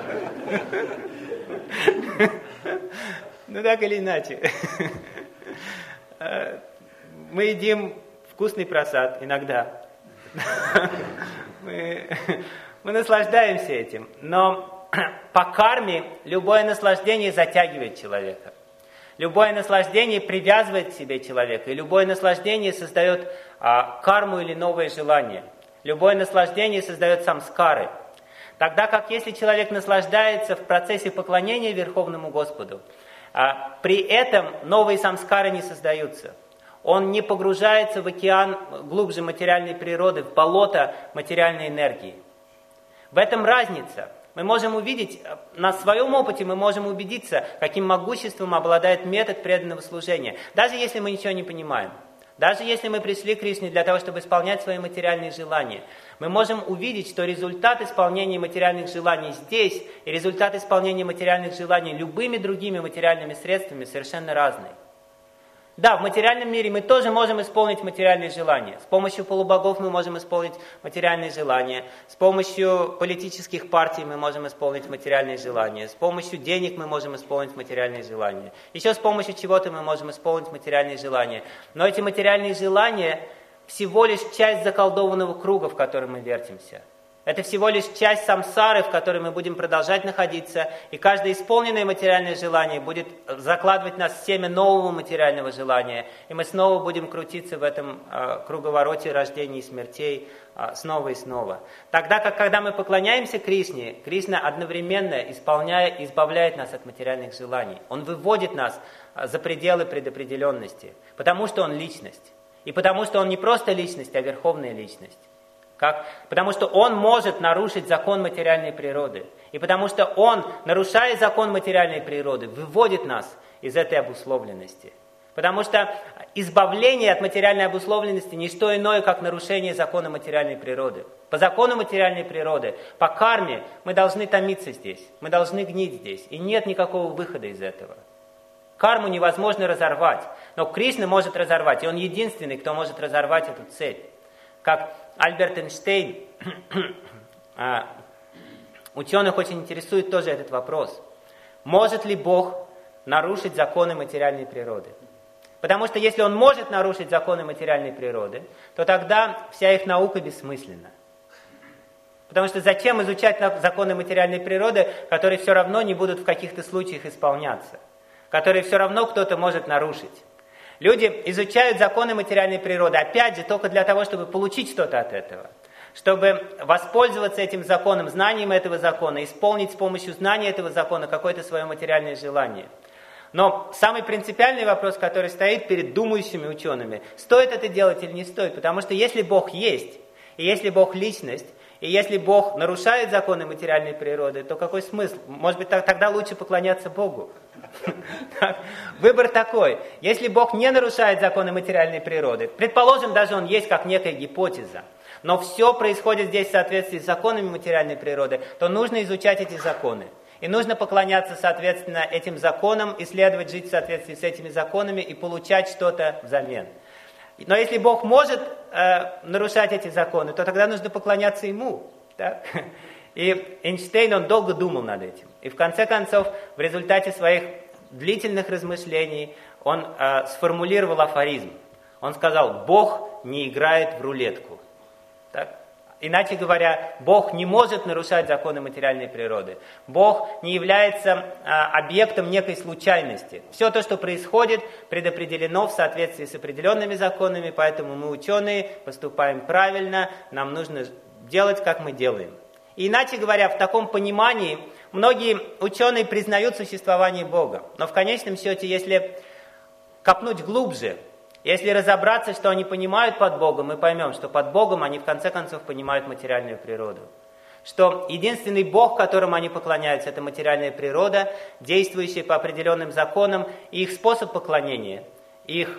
Ну, так или иначе. Мы едим вкусный просад иногда. Мы наслаждаемся этим. Но по карме любое наслаждение затягивает человека. Любое наслаждение привязывает к себе человека. И любое наслаждение создает карму или новое желание. Любое наслаждение создает самскары. Тогда как если человек наслаждается в процессе поклонения Верховному Господу, при этом новые самскары не создаются. Он не погружается в океан глубже материальной природы, в болото материальной энергии. В этом разница. Мы можем увидеть, на своем опыте мы можем убедиться, каким могуществом обладает метод преданного служения. Даже если мы ничего не понимаем. Даже если мы пришли к Кришне для того, чтобы исполнять свои материальные желания, мы можем увидеть, что результат исполнения материальных желаний здесь и результат исполнения материальных желаний любыми другими материальными средствами совершенно разные. Да, в материальном мире мы тоже можем исполнить материальные желания. С помощью полубогов мы можем исполнить материальные желания. С помощью политических партий мы можем исполнить материальные желания. С помощью денег мы можем исполнить материальные желания. Еще с помощью чего-то мы можем исполнить материальные желания. Но эти материальные желания всего лишь часть заколдованного круга, в котором мы вертимся. Это всего лишь часть самсары, в которой мы будем продолжать находиться, и каждое исполненное материальное желание будет закладывать нас в семя нового материального желания, и мы снова будем крутиться в этом круговороте рождений и смертей снова и снова. Тогда как, когда мы поклоняемся Кришне, Кришна одновременно избавляет нас от материальных желаний. Он выводит нас за пределы предопределенности, потому что Он личность, и потому что Он не просто личность, а верховная личность. Потому что Он может нарушить закон материальной природы. И потому что Он, нарушая закон материальной природы, выводит нас из этой обусловленности. Потому что избавление от материальной обусловленности не что иное, как нарушение закона материальной природы. По закону материальной природы, по карме мы должны томиться здесь, мы должны гнить здесь. И нет никакого выхода из этого. Карму невозможно разорвать, но Кришна может разорвать, и Он единственный, кто может разорвать эту цепь. Как Альберт Эйнштейн, ученых очень интересует тоже этот вопрос. Может ли Бог нарушить законы материальной природы? Потому что если Он может нарушить законы материальной природы, то тогда вся их наука бессмысленна. Потому что зачем изучать законы материальной природы, которые все равно не будут в каких-то случаях исполняться, которые все равно кто-то может нарушить? Люди изучают законы материальной природы, опять же, только для того, чтобы получить что-то от этого, чтобы воспользоваться этим законом, знанием этого закона, исполнить с помощью знания этого закона какое-то свое материальное желание. Но самый принципиальный вопрос, который стоит перед думающими учеными, стоит это делать или не стоит, потому что если Бог есть, и если Бог личность, и если Бог нарушает законы материальной природы, то какой смысл? Может быть, тогда лучше поклоняться Богу. Выбор такой. Если Бог не нарушает законы материальной природы, предположим, даже Он есть как некая гипотеза, но все происходит здесь в соответствии с законами материальной природы, то нужно изучать эти законы. И нужно поклоняться, соответственно, этим законам, исследовать, жить в соответствии с этими законами и получать что-то взамен. Но если Бог может нарушать эти законы, то тогда нужно поклоняться Ему. Так? И Эйнштейн, он долго думал над этим. И в конце концов, в результате своих длительных размышлений, он сформулировал афоризм. Он сказал: Бог не играет в рулетку. Так? Иначе говоря, Бог не может нарушать законы материальной природы. Бог не является объектом некой случайности. Все то, что происходит, предопределено в соответствии с определенными законами, поэтому мы, ученые, поступаем правильно, нам нужно делать, как мы делаем. И иначе говоря, в таком понимании многие ученые признают существование Бога. Но в конечном счете, если копнуть глубже, если разобраться, что они понимают под Богом, мы поймем, что под Богом они в конце концов понимают материальную природу. Что единственный Бог, которому они поклоняются, это материальная природа, действующая по определенным законам, и их способ поклонения, их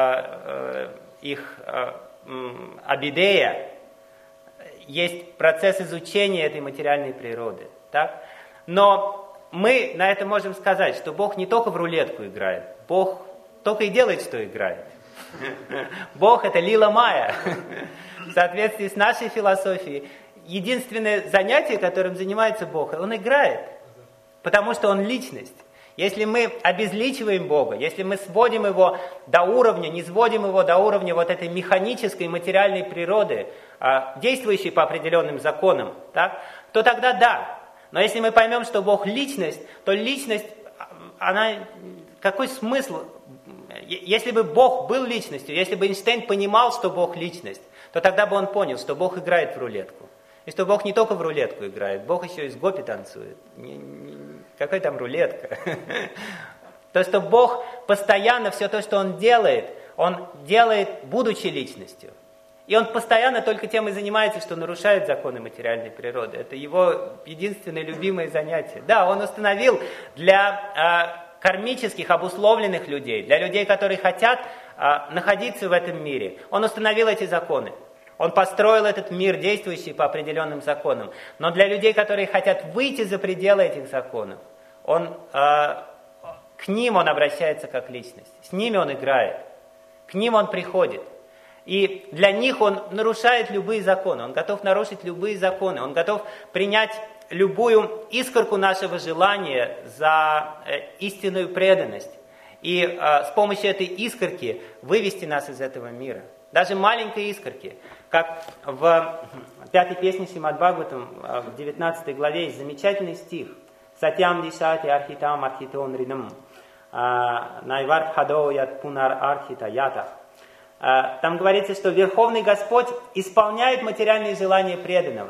абидея, есть процесс изучения этой материальной природы. Так? Но мы на это можем сказать, что Бог не только в рулетку играет, Бог только и делает, что играет. Бог – это лила майя. В соответствии с нашей философией, единственное занятие, которым занимается Бог, Он играет, потому что Он личность. Если мы обезличиваем Бога, если мы сводим Его до уровня, не сводим Его до уровня вот этой механической материальной природы, действующей по определенным законам, так, то тогда да. Но если мы поймем, что Бог личность, то личность, она, какой смысл? Если бы Бог был личностью, если бы Эйнштейн понимал, что Бог личность, то тогда бы он понял, что Бог играет в рулетку. И что Бог не только в рулетку играет, Бог еще и с гопи танцует. Какая там рулетка? То, что Бог постоянно все то, что Он делает, будучи личностью. И Он постоянно только тем и занимается, что нарушает законы материальной природы. Это Его единственное любимое занятие. Да, Он установил для кармических, обусловленных людей, для людей, которые хотят находиться в этом мире. Он установил эти законы. Он построил этот мир, действующий по определенным законам. Но для людей, которые хотят выйти за пределы этих законов, к ним Он обращается как личность. С ними Он играет. К ним Он приходит. И для них Он нарушает любые законы. Он готов нарушить любые законы. Он готов принять любую искорку нашего желания за истинную преданность. И с помощью этой искорки вывести нас из этого мира. даже маленькой искорки. Как в 5-й песне Шримад Бхагаватам, в 19 главе есть замечательный стих. Сатьям дишати архитам архитон ридам. Найварт хадо ят пунар архита ята. Там говорится, что Верховный Господь исполняет материальные желания преданного,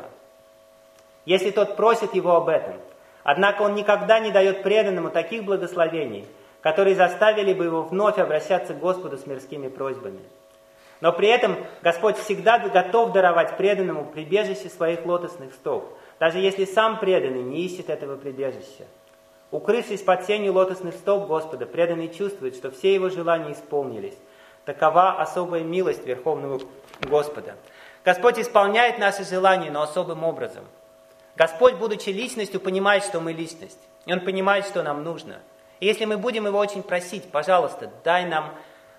если тот просит его об этом. Однако он никогда не дает преданному таких благословений, которые заставили бы его вновь обращаться к Господу с мирскими просьбами. Но при этом Господь всегда готов даровать преданному прибежище своих лотосных стоп, даже если сам преданный не ищет этого прибежища. Укрывшись под сенью лотосных стоп Господа, преданный чувствует, что все его желания исполнились. Такова особая милость Верховного Господа. Господь исполняет наши желания, но особым образом. Господь, будучи личностью, понимает, что мы личность. И Он понимает, что нам нужно. И если мы будем Его очень просить, пожалуйста, дай нам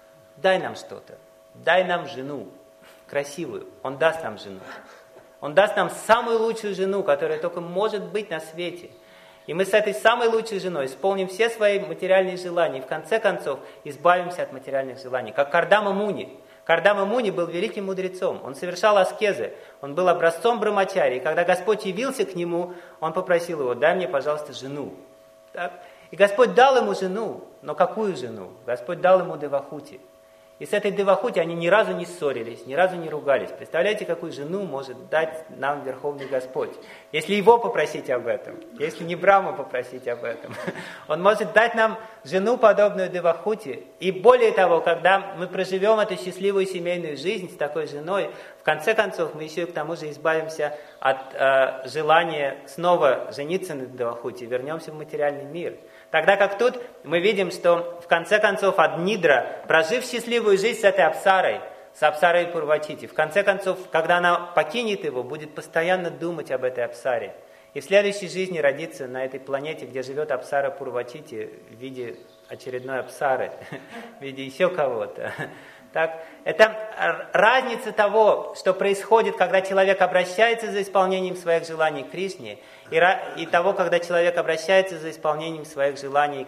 что-то. Дай нам жену красивую. Он даст нам жену. Он даст нам самую лучшую жену, которая только может быть на свете. И мы с этой самой лучшей женой исполним все свои материальные желания и в конце концов избавимся от материальных желаний. Как Кардама Муни. Кардама Муни был великим мудрецом. Он совершал аскезы. Он был образцом брамачари. И когда Господь явился к нему, он попросил его: дай мне, пожалуйста, жену. Так? И Господь дал ему жену. Но какую жену? Господь дал ему Девахути. И с этой Девахути они ни разу не ссорились, ни разу не ругались. Представляете, какую жену может дать нам Верховный Господь? Если Его попросить об этом, если не Брахму попросить об этом, Он может дать нам жену, подобную Девахути. И более того, когда мы проживем эту счастливую семейную жизнь с такой женой, в конце концов мы еще и к тому же избавимся от желания снова жениться на Девахути, вернемся в материальный мир. Тогда как тут мы видим, что в конце концов Аднидра, прожив счастливую жизнь с этой Апсарой, с Апсарой Пурвачити, в конце концов, когда она покинет его, будет постоянно думать об этой Апсаре. И в следующей жизни родится на этой планете, где живет Апсара Пурвачити, в виде очередной Апсары, в виде еще кого-то. Так, это разница того, что происходит, когда человек обращается за исполнением своих желаний к Кришне, и того, когда человек обращается за исполнением своих желаний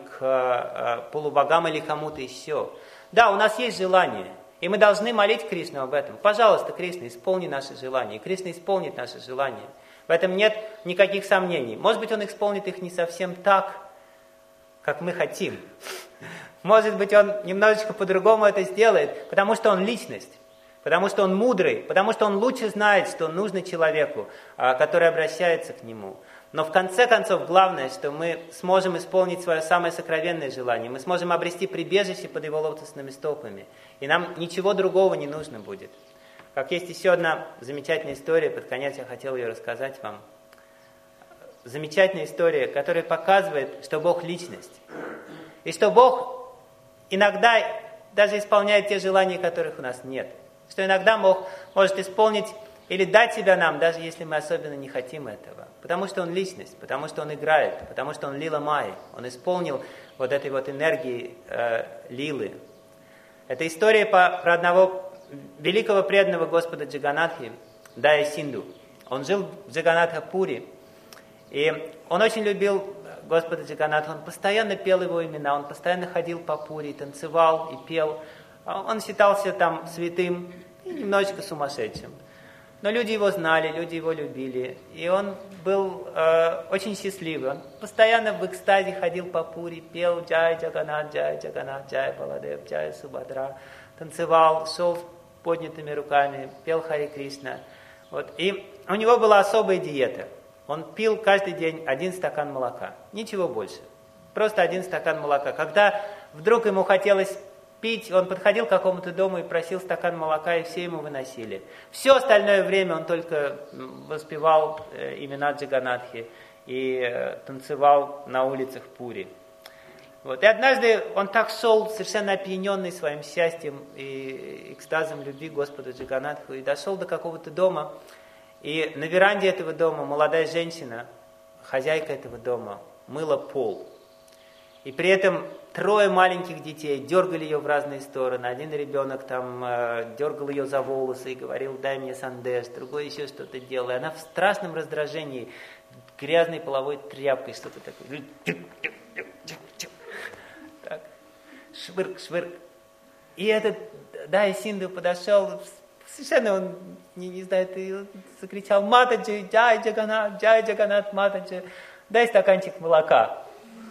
к полубогам или кому-то еще. Да, у нас есть желание, и мы должны молить Кришну об этом. Пожалуйста, Кришна, исполни наши желания. И Кришна исполнит наши желания. В этом нет никаких сомнений. Может быть, Он исполнит их не совсем так, как мы хотим. Может быть, Он немножечко по-другому это сделает, потому что Он личность, потому что Он мудрый, потому что Он лучше знает, что нужно человеку, который обращается к Нему. Но в конце концов, главное, что мы сможем исполнить свое самое сокровенное желание, мы сможем обрести прибежище под Его лотосными стопами, и нам ничего другого не нужно будет. Как есть еще одна замечательная история, под конец я хотел ее рассказать вам. Замечательная история, которая показывает, что Бог – личность, и что Бог иногда даже исполняет те желания, которых у нас нет. Что иногда может исполнить или дать себя нам, даже если мы особенно не хотим этого. Потому что Он личность, потому что Он играет, потому что Он лила Майи. Он исполнил вот этой вот энергии лилы. Это история про одного великого преданного Господа Джаганатхи, Дая Синду. Он жил в Джаганатха-Пури, и он очень любил Господа Джаганатха, он постоянно пел Его имена, он постоянно ходил по Пури, танцевал и пел. Он считался там святым и немножечко сумасшедшим. Но люди Его знали, люди Его любили, и он был очень счастливый. Он постоянно в экстазе ходил по Пури, пел «Джай Джаганат, Джай Баладев, Джай Субхадра», танцевал, шел с поднятыми руками, пел Харе Кришна. Вот. И у него была особая диета. Он пил каждый день 1 стакан молока, ничего больше, просто 1 стакан молока. Когда вдруг ему хотелось пить, он подходил к какому-то дому и просил стакан молока, и все ему выносили. Все остальное время он только воспевал имена Джаганатхи и танцевал на улицах Пури. Вот. И однажды он так шел, совершенно опьяненный своим счастьем и экстазом любви к Господу Джаганатху, и дошел до какого-то дома. И на веранде этого дома молодая женщина, хозяйка этого дома, мыла пол. И при этом 3 маленьких детей дергали ее в разные стороны. Один ребенок там дергал ее за волосы и говорил: дай мне сандеш, другой еще что-то делал. И она в страшном раздражении грязной половой тряпкой что-то такое. Так. Швырк, швырк. И этот Дая Синду подошел, совершенно он не знает, и закричал: «Матаджи, Джай Джаганат, Матаджи, дай стаканчик молока».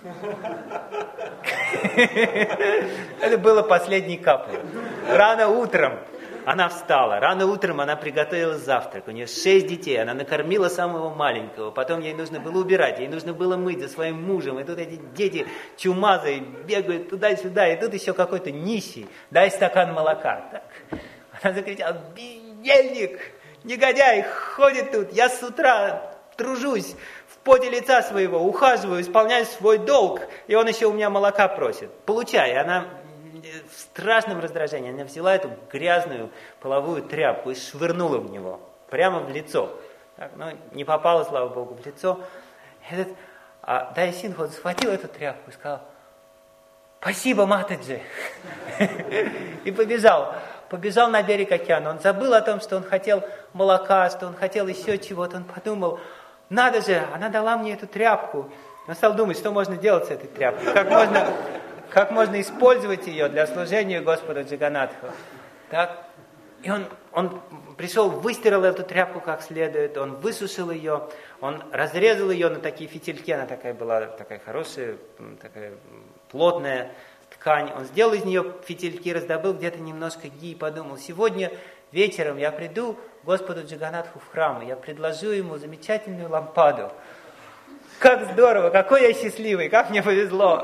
Это было последней каплей. Рано утром она встала, рано утром она приготовила завтрак. У нее 6 детей, она накормила самого маленького. Потом ей нужно было убирать, ей нужно было мыть за своим мужем. И тут эти дети чумазые бегают туда-сюда. И тут еще какой-то нищий: «Дай стакан молока». Так. Она закричала: «Бездельник, негодяй, ходит тут, я с утра тружусь, в поте лица своего ухаживаю, исполняю свой долг, и он еще у меня молока просит. Получай». И она в страшном раздражении, она взяла эту грязную половую тряпку и швырнула в него, прямо в лицо. Так, но не попала, слава Богу, в лицо. Этот Дая Синдху схватил эту тряпку и сказал: «Спасибо, Матаджи». И побежал на берег океана. Он забыл о том, что он хотел молока, что он хотел еще чего-то. Он подумал: надо же, она дала мне эту тряпку. Он стал думать, что можно делать с этой тряпкой, как можно использовать ее для служения Господу Джаганатху. Так? И он пришел, выстирал эту тряпку как следует, он высушил ее, он разрезал ее на такие фитильки, она такая была, такая хорошая, такая плотная ткань. Он сделал из нее фитильки, раздобыл где-то немножко ги и подумал: сегодня вечером я приду к Господу Джаганатху в храм, и я предложу ему замечательную лампаду. Как здорово, какой я счастливый, как мне повезло.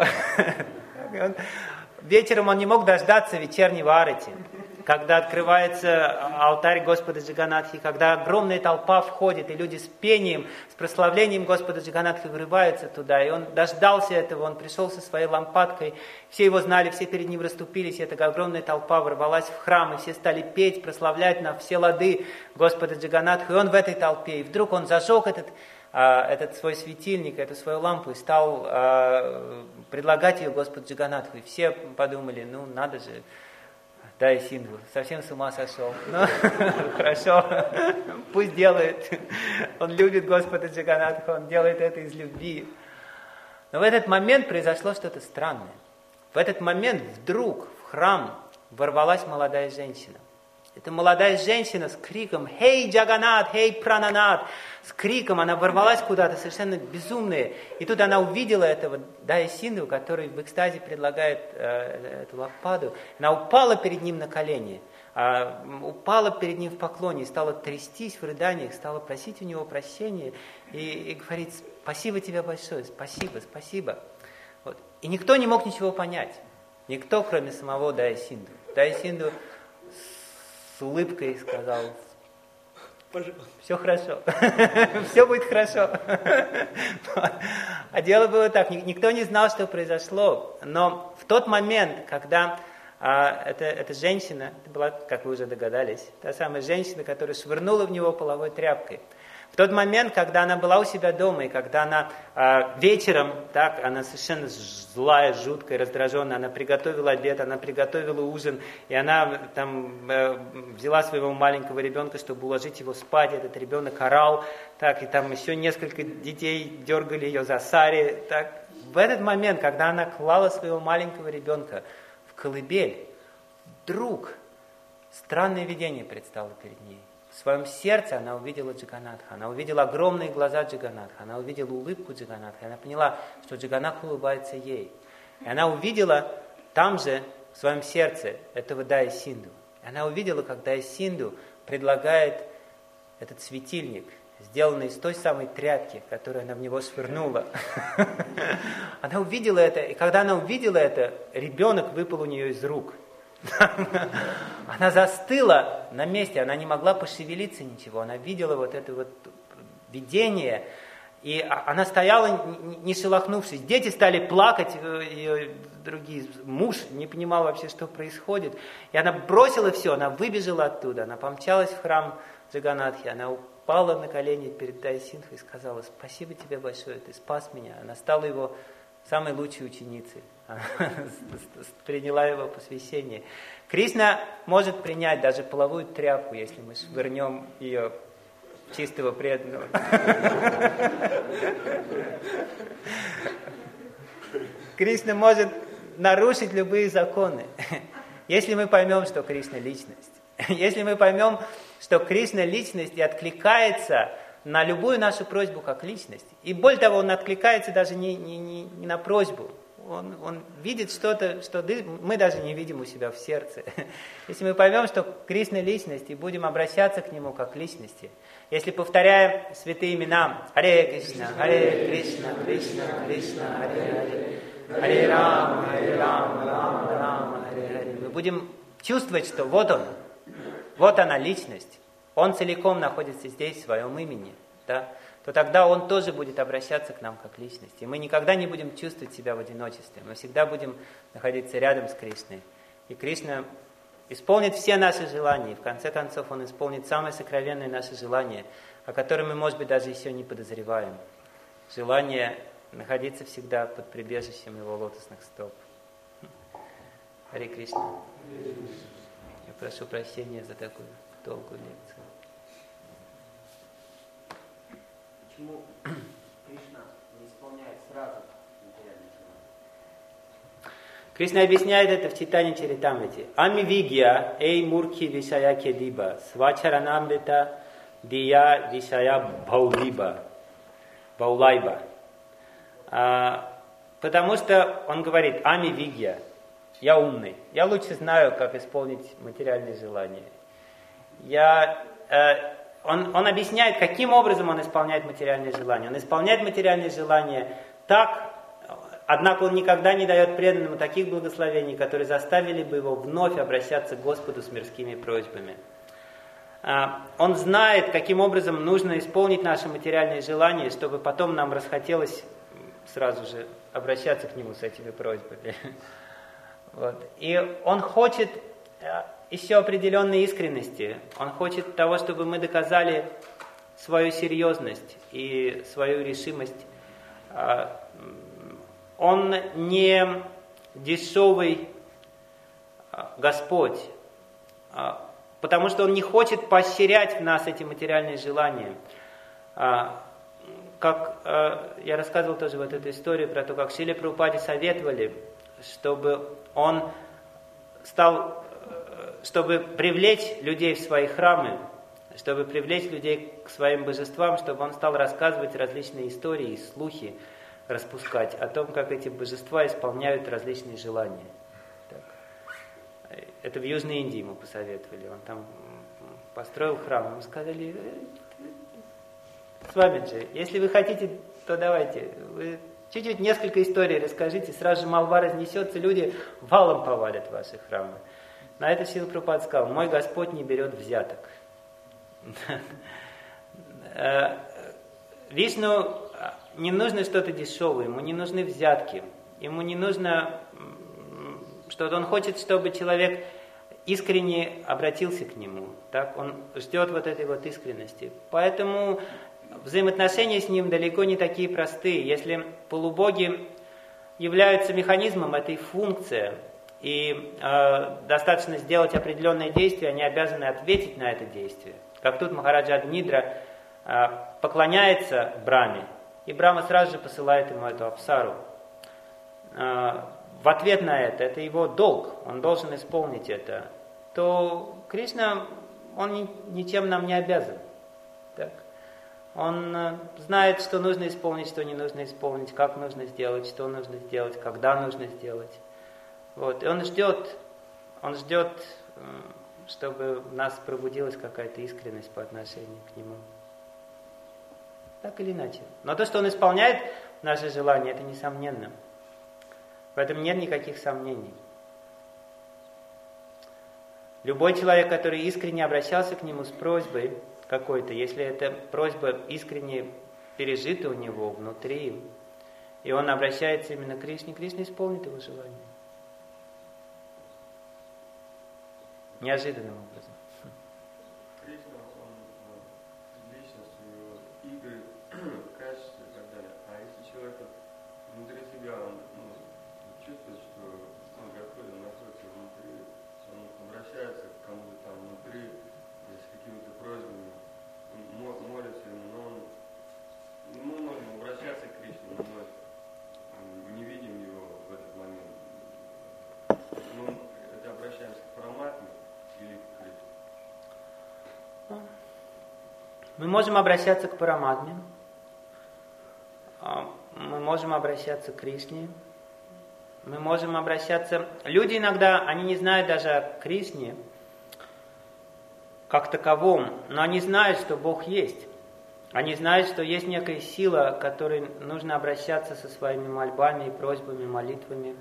Вечером он не мог дождаться вечернего арати, когда открывается алтарь Господа Джаганатхи, когда огромная толпа входит, и люди с пением, с прославлением Господа Джаганатхи врываются туда. И он дождался этого, он пришел со своей лампадкой, все его знали, все перед ним расступились, и эта огромная толпа ворвалась в храм, и все стали петь, прославлять на все лады Господа Джаганатхи. И он в этой толпе, и вдруг он зажег этот свой светильник, эту свою лампу, и стал предлагать ее Господу Джаганатху. И все подумали: ну, надо же, Дая Синдху совсем с ума сошел. Ну, хорошо, пусть делает. Он любит Господа Джаганатху, он делает это из любви. Но в этот момент произошло что-то странное. В этот момент вдруг в храм ворвалась молодая женщина. Эта молодая женщина с криком: «Хей, Джаганат! Хей, Прананат!» С криком она ворвалась куда-то, совершенно безумная. И тут она увидела этого Дая Синдху, который в экстазе предлагает эту лампаду. Она упала перед ним на колени, упала перед ним в поклоне и стала трястись в рыданиях, стала просить у него прощения и говорить: «Спасибо тебе большое, спасибо, спасибо». Вот. И никто не мог ничего понять. Никто, кроме самого Дая Синдху. Дая Синдху с улыбкой сказал: «Все хорошо, все будет хорошо». А дело было так, никто не знал, что произошло, но в тот момент, когда эта женщина, это была, как вы уже догадались, та самая женщина, которая швырнула в него половой тряпкой, в тот момент, когда она была у себя дома, и когда она вечером, так, она совершенно злая, жуткая, раздраженная, она приготовила обед, она приготовила ужин, и она там взяла своего маленького ребенка, чтобы уложить его спать, этот ребенок орал, так, и там еще несколько детей дергали ее за сари, так. В этот момент, когда она клала своего маленького ребенка в колыбель, вдруг странное видение предстало перед ней. В своем сердце она увидела Джаганатха, она увидела огромные глаза Джаганатха, она увидела улыбку Джаганатха, она поняла, что Джаганатха улыбается ей. И она увидела там же, в своем сердце, этого Дая Синдху. И она увидела, как Дая Синдху предлагает этот светильник, сделанный из той самой тряпки, которую она в него швырнула. Она увидела это, и когда она увидела это, ребенок выпал у нее из рук. Она застыла на месте, она не могла пошевелиться ничего, она видела вот это вот видение, и она стояла, не шелохнувшись. Дети стали плакать, ее другие, муж не понимал вообще, что происходит, и она бросила все, она выбежала оттуда, она помчалась в храм Джаганатхи, она упала на колени перед Дая Синдху и сказала: «Спасибо тебе большое, ты спас меня». Она стала его самой лучшей ученицей. Она приняла его посвящение. Кришна может принять даже половую тряпку, если мы швырнем ее в чистого преданного. Кришна может нарушить любые законы. Если мы поймем, что Кришна личность, если мы поймем, что Кришна личность и откликается на любую нашу просьбу как личность, и более того, он откликается даже не на просьбу, он видит что-то, что мы даже не видим у себя в сердце. Если мы поймем, что Кришна личность, и будем обращаться к нему как к личности, если повторяем святые имена Харе Кришна, Кришна, Кришна, Харе Харе, Харе Рама, Рама, Рама, Харе Харе, мы будем чувствовать, что вот он, вот она личность, он целиком находится здесь в своем имени, да? То тогда он тоже будет обращаться к нам как личность. И мы никогда не будем чувствовать себя в одиночестве. Мы всегда будем находиться рядом с Кришной. И Кришна исполнит все наши желания. И в конце концов он исполнит самое сокровенное наше желание, о котором мы, может быть, даже еще не подозреваем. Желание находиться всегда под прибежищем его лотосных стоп. Харе Кришна. Я прошу прощения за такую долгую лекцию. Почему Кришна не исполняет сразу материальные желания? Кришна объясняет это в Чайтанья Чаритамрите. Ами вигья эй мурхи вишая кедиба свачаранамрита дия вишая баулайба. Потому что он говорит, ами вигья, я умный, я лучше знаю, как исполнить материальные желания. Он объясняет, каким образом он исполняет материальные желания. Он исполняет материальные желания так, однако он никогда не дает преданному таких благословений, которые заставили бы его вновь обращаться к Господу с мирскими просьбами. Он знает, каким образом нужно исполнить наши материальные желания, чтобы потом нам расхотелось сразу же обращаться к Нему с этими просьбами. Вот. И он хочет еще определенной искренности. Он хочет того, чтобы мы доказали свою серьезность и свою решимость. Он не дешевый Господь, потому что Он не хочет поощрять в нас эти материальные желания. Как я рассказывал тоже вот эту историю про то, как Шриле Прабхупаде советовали, чтобы он чтобы привлечь людей в свои храмы, чтобы привлечь людей к своим божествам, чтобы он стал рассказывать различные истории и слухи, распускать о том, как эти божества исполняют различные желания. Так. Это в Южной Индии ему посоветовали. Он там построил храм. Ему сказали, Свамиджи, если вы хотите, то давайте, вы чуть-чуть несколько историй расскажите, сразу же молва разнесется, люди валом повалят ваши храмы. На это Шрила Прабхупада сказал, мой Господь не берет взяток. Вишну не нужно что-то дешевое, ему не нужны взятки, ему не нужно что-то, он хочет, чтобы человек искренне обратился к нему, так? Он ждет вот этой вот искренности. Поэтому взаимоотношения с ним далеко не такие простые. Если полубоги являются механизмом, это их функция, и достаточно сделать определенное действие, они обязаны ответить на это действие. Как тут Махараджа Аднидра поклоняется Брахме, и Брахма сразу же посылает ему эту апсару. В ответ на это его долг, он должен исполнить это. То Кришна, он ничем нам не обязан. Так? Он знает, что нужно исполнить, что не нужно исполнить, как нужно сделать, что нужно сделать, когда нужно сделать. Вот. И он ждет, чтобы в нас пробудилась какая-то искренность по отношению к нему. Так или иначе. Но то, что он исполняет наши желания, это несомненно. В этом нет никаких сомнений. Любой человек, который искренне обращался к нему с просьбой какой-то, если эта просьба искренне пережита у него внутри, и он обращается именно к Кришне, Кришна исполнит его желание. Неожиданным образом. Кришна, он личность, у него игры, качество и так далее. А если человек внутри себя, он чувствует, что Господь, он находится внутри, он обращается к кому-то там внутри, с какими-то просьбами, молится ему, но мы можем обращаться к Кришне, но мы не видим его в этот момент. Мы это обращаемся Мы можем обращаться к Параматме, мы можем обращаться к Кришне, мы можем обращаться... Люди иногда, они не знают даже о Кришне как таковом, но они знают, что Бог есть. Они знают, что есть некая сила, к которой нужно обращаться со своими мольбами, просьбами, молитвами.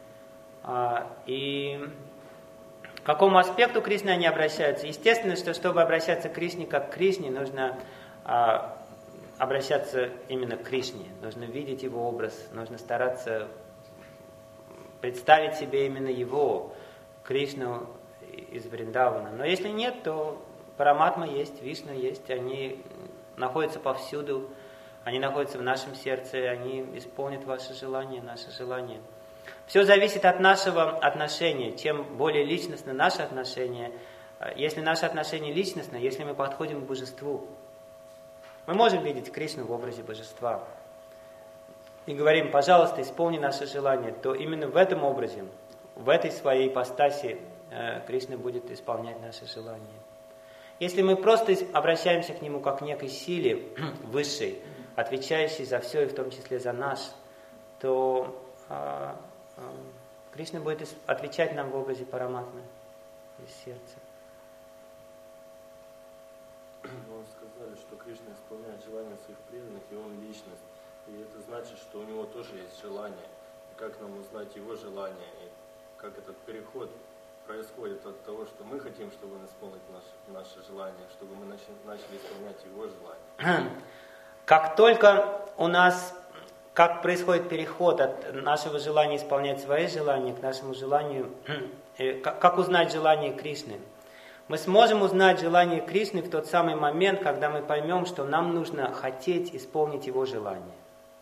И к какому аспекту Кришны они обращаются? Естественно, что чтобы обращаться к Кришне как к Кришне, нужно обращаться именно к Кришне. Нужно видеть Его образ, нужно стараться представить себе именно Его, Кришну из Вриндавана. Но если нет, то Параматма есть, Вишну есть, они находятся повсюду, они находятся в нашем сердце, они исполнят ваши желания, наши желания. Все зависит от нашего отношения. Чем более личностно наше отношение, если наше отношение личностно, если мы подходим к божеству, мы можем видеть Кришну в образе божества и говорим: пожалуйста, исполни наше желание, то именно в этом образе, в этой своей ипостаси Кришна будет исполнять наши желания. Если мы просто обращаемся к Нему как к некой силе высшей, отвечающей за все и в том числе за нас, то Кришна будет отвечать нам в образе Параматмы из сердца. Вы сказали, что Кришна исполняет желания своих преданных, и Он личность. И это значит, что у Него тоже есть желание. И как нам узнать Его желание, и как этот переход происходит от того, что мы хотим, чтобы Он исполнил наше желание, чтобы мы начали исполнять Его желание. Как только у нас, как происходит переход от нашего желания исполнять свои желания к нашему желанию, как узнать желание Кришны? Мы сможем узнать желание Кришны в тот самый момент, когда мы поймем, что нам нужно хотеть исполнить Его желание.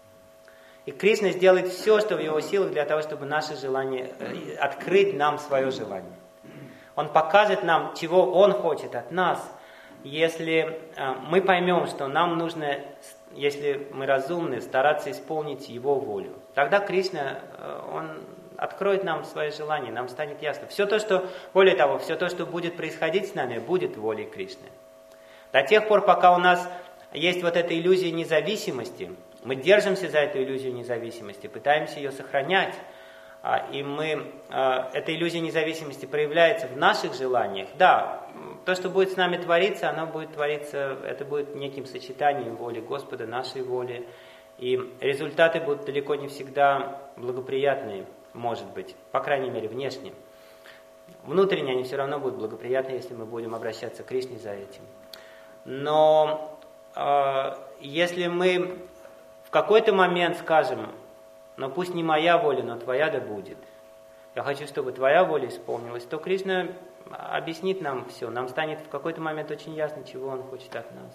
И Кришна сделает все, что в Его силах, для того, чтобы наше желание, открыть нам свое желание. Он покажет нам, чего Он хочет от нас, если мы поймем, что нам нужно, если мы разумны, стараться исполнить Его волю. Тогда Кришна, Он откроет нам свои желания, нам станет ясно. Все то, что, более того, все то, что будет происходить с нами, будет волей Кришны. До тех пор, пока у нас есть вот эта иллюзия независимости, мы держимся за эту иллюзию независимости, пытаемся ее сохранять, и эта иллюзия независимости проявляется в наших желаниях. Да, то, что будет с нами твориться, оно будет твориться, это будет неким сочетанием воли Господа, нашей воли, и результаты будут далеко не всегда благоприятные, может быть, по крайней мере, внешне. Внутренне они все равно будут благоприятны, если мы будем обращаться к Кришне за этим. Но если мы в какой-то момент скажем: но пусть не моя воля, но твоя да будет, я хочу, чтобы твоя воля исполнилась, то Кришна объяснит нам все, нам станет в какой-то момент очень ясно, чего Он хочет от нас.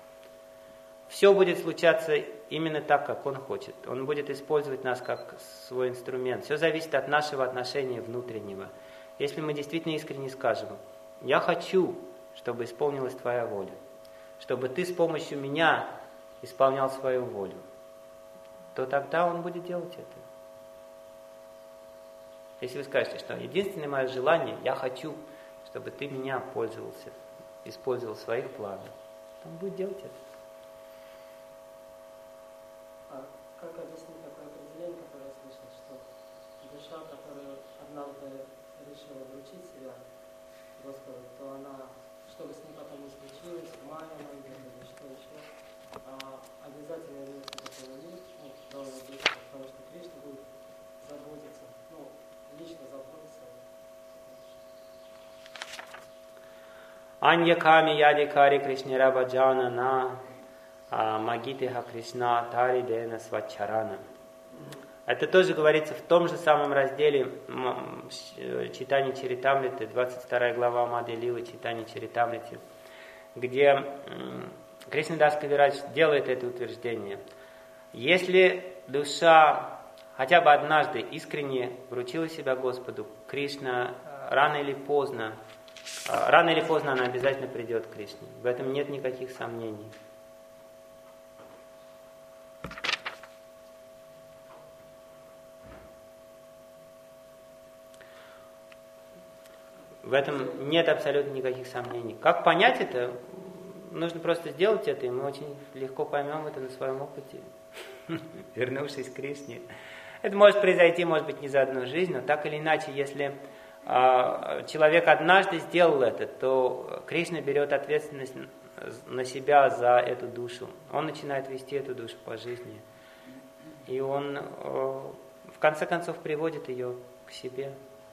Все будет случаться именно так, как Он хочет. Он будет использовать нас как свой инструмент. Все зависит от нашего отношения внутреннего. Если мы действительно искренне скажем: я хочу, чтобы исполнилась твоя воля, чтобы ты с помощью меня исполнял свою волю, то тогда Он будет делать это. Если вы скажете, что единственное мое желание, я хочу, чтобы ты меня пользовался, использовал в своих планах, то Он будет делать это. Как объяснить такое определение, которое я слышал, что душа, которая однажды решила вручить себя Господу, то она, что бы с ней потом ни случилось, майя найдет или что еще, обязательно вернется к этому миру, довольно быстро, потому что Кришна будет заботиться, лично заботиться. Аньяками ядикари Кришнера Баджана на Магитиха Кришна Таридена Свачарана. Это тоже говорится в том же самом разделе Читани Чаритамриты, 22 глава Мадхья Лилы Читани Чаритамрити, где Кришнадас Кавирадж делает это утверждение. Если душа хотя бы однажды искренне вручила себя Господу, Кришна рано или поздно она обязательно придет к Кришне. В этом нет никаких сомнений. В этом нет абсолютно никаких сомнений. Как понять это? нужно просто сделать это, и мы очень легко поймем это на своем опыте, вернувшись к Кришне. Это может произойти, может быть, не за одну жизнь, но так или иначе, если человек однажды сделал это, то Кришна берет ответственность на себя за эту душу. Он начинает вести эту душу по жизни. И он, в конце концов, приводит ее к себе.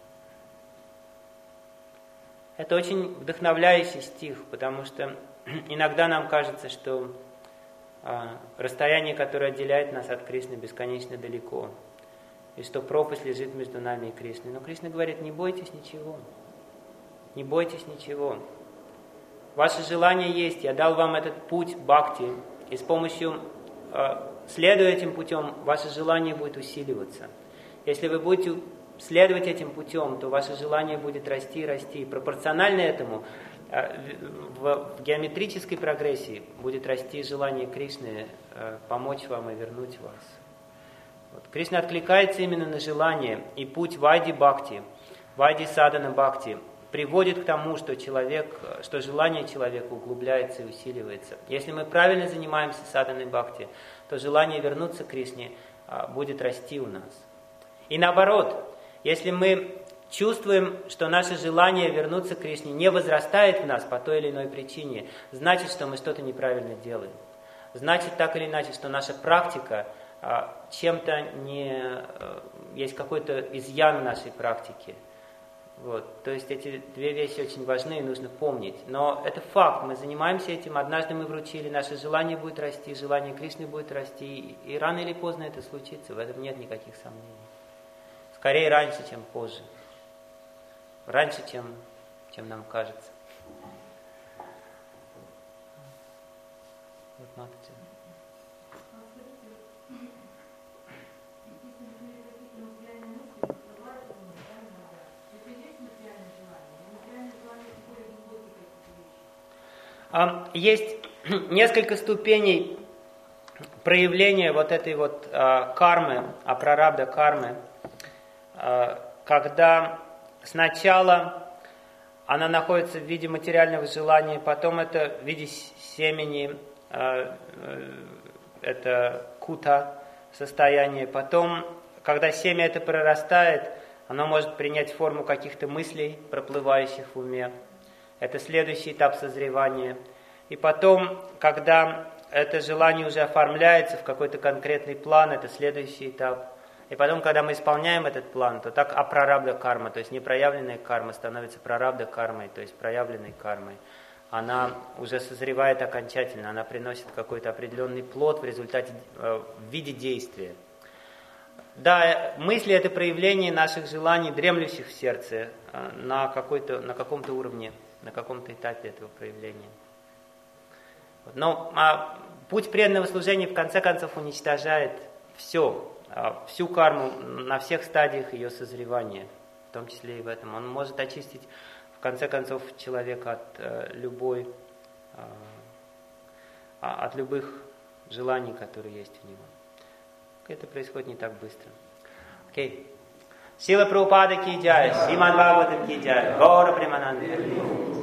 Это очень вдохновляющий стих, потому что иногда нам кажется, что расстояние, которое отделяет нас от Кришны, бесконечно далеко, и что пропасть лежит между нами и Кришной. Но Кришна говорит: не бойтесь ничего, не бойтесь ничего. Ваше желание есть, я дал вам этот путь бхакти, и с помощью, следуя этим путем, ваше желание будет усиливаться. Если вы будете следовать этим путем, то ваше желание будет расти и расти. Пропорционально этому в геометрической прогрессии будет расти желание Кришны помочь вам и вернуть вас. Вот. Кришна откликается именно на желание, и путь вайди бхакти, вайди садана бхакти приводит к тому, что желание человека углубляется и усиливается. Если мы правильно занимаемся саданой бхакти, то желание вернуться к Кришне будет расти у нас. И наоборот, если мы чувствуем, что наше желание вернуться к Кришне не возрастает в нас по той или иной причине, значит, что мы что-то неправильно делаем. Значит, так или иначе, что наша практика чем-то есть какой-то изъян в нашей практике. Вот. То есть эти две вещи очень важны и нужно помнить. Но это факт, мы занимаемся этим, однажды мы вручили, наше желание будет расти, желание Кришны будет расти, и рано или поздно это случится, в этом нет никаких сомнений. Скорее раньше, чем позже. Раньше, чем нам кажется. Вот, Матушка. Есть несколько ступеней проявления вот этой вот кармы, апрарабда кармы, когда сначала она находится в виде материального желания, потом это в виде семени, это кута состояние, потом, когда семя это прорастает, оно может принять форму каких-то мыслей, проплывающих в уме. Это следующий этап созревания. И потом, когда это желание уже оформляется в какой-то конкретный план, это следующий этап. И потом, когда мы исполняем этот план, то так апрарабда карма, то есть непроявленная карма становится прарабда кармой, то есть проявленной кармой. Она уже созревает окончательно, она приносит какой-то определенный плод в результате, в виде действия. Да, мысли – это проявление наших желаний, дремлющих в сердце, на каком-то уровне, на каком-то этапе этого проявления. Но путь преданного служения в конце концов уничтожает всю карму на всех стадиях ее созревания, в том числе и в этом. Он может очистить в конце концов человека от любых желаний, которые есть у него. Это происходит не так быстро. Окей. Шила Прабхупада ки джай, Шримад Бхагаватам ки джай, Гаура Премананда.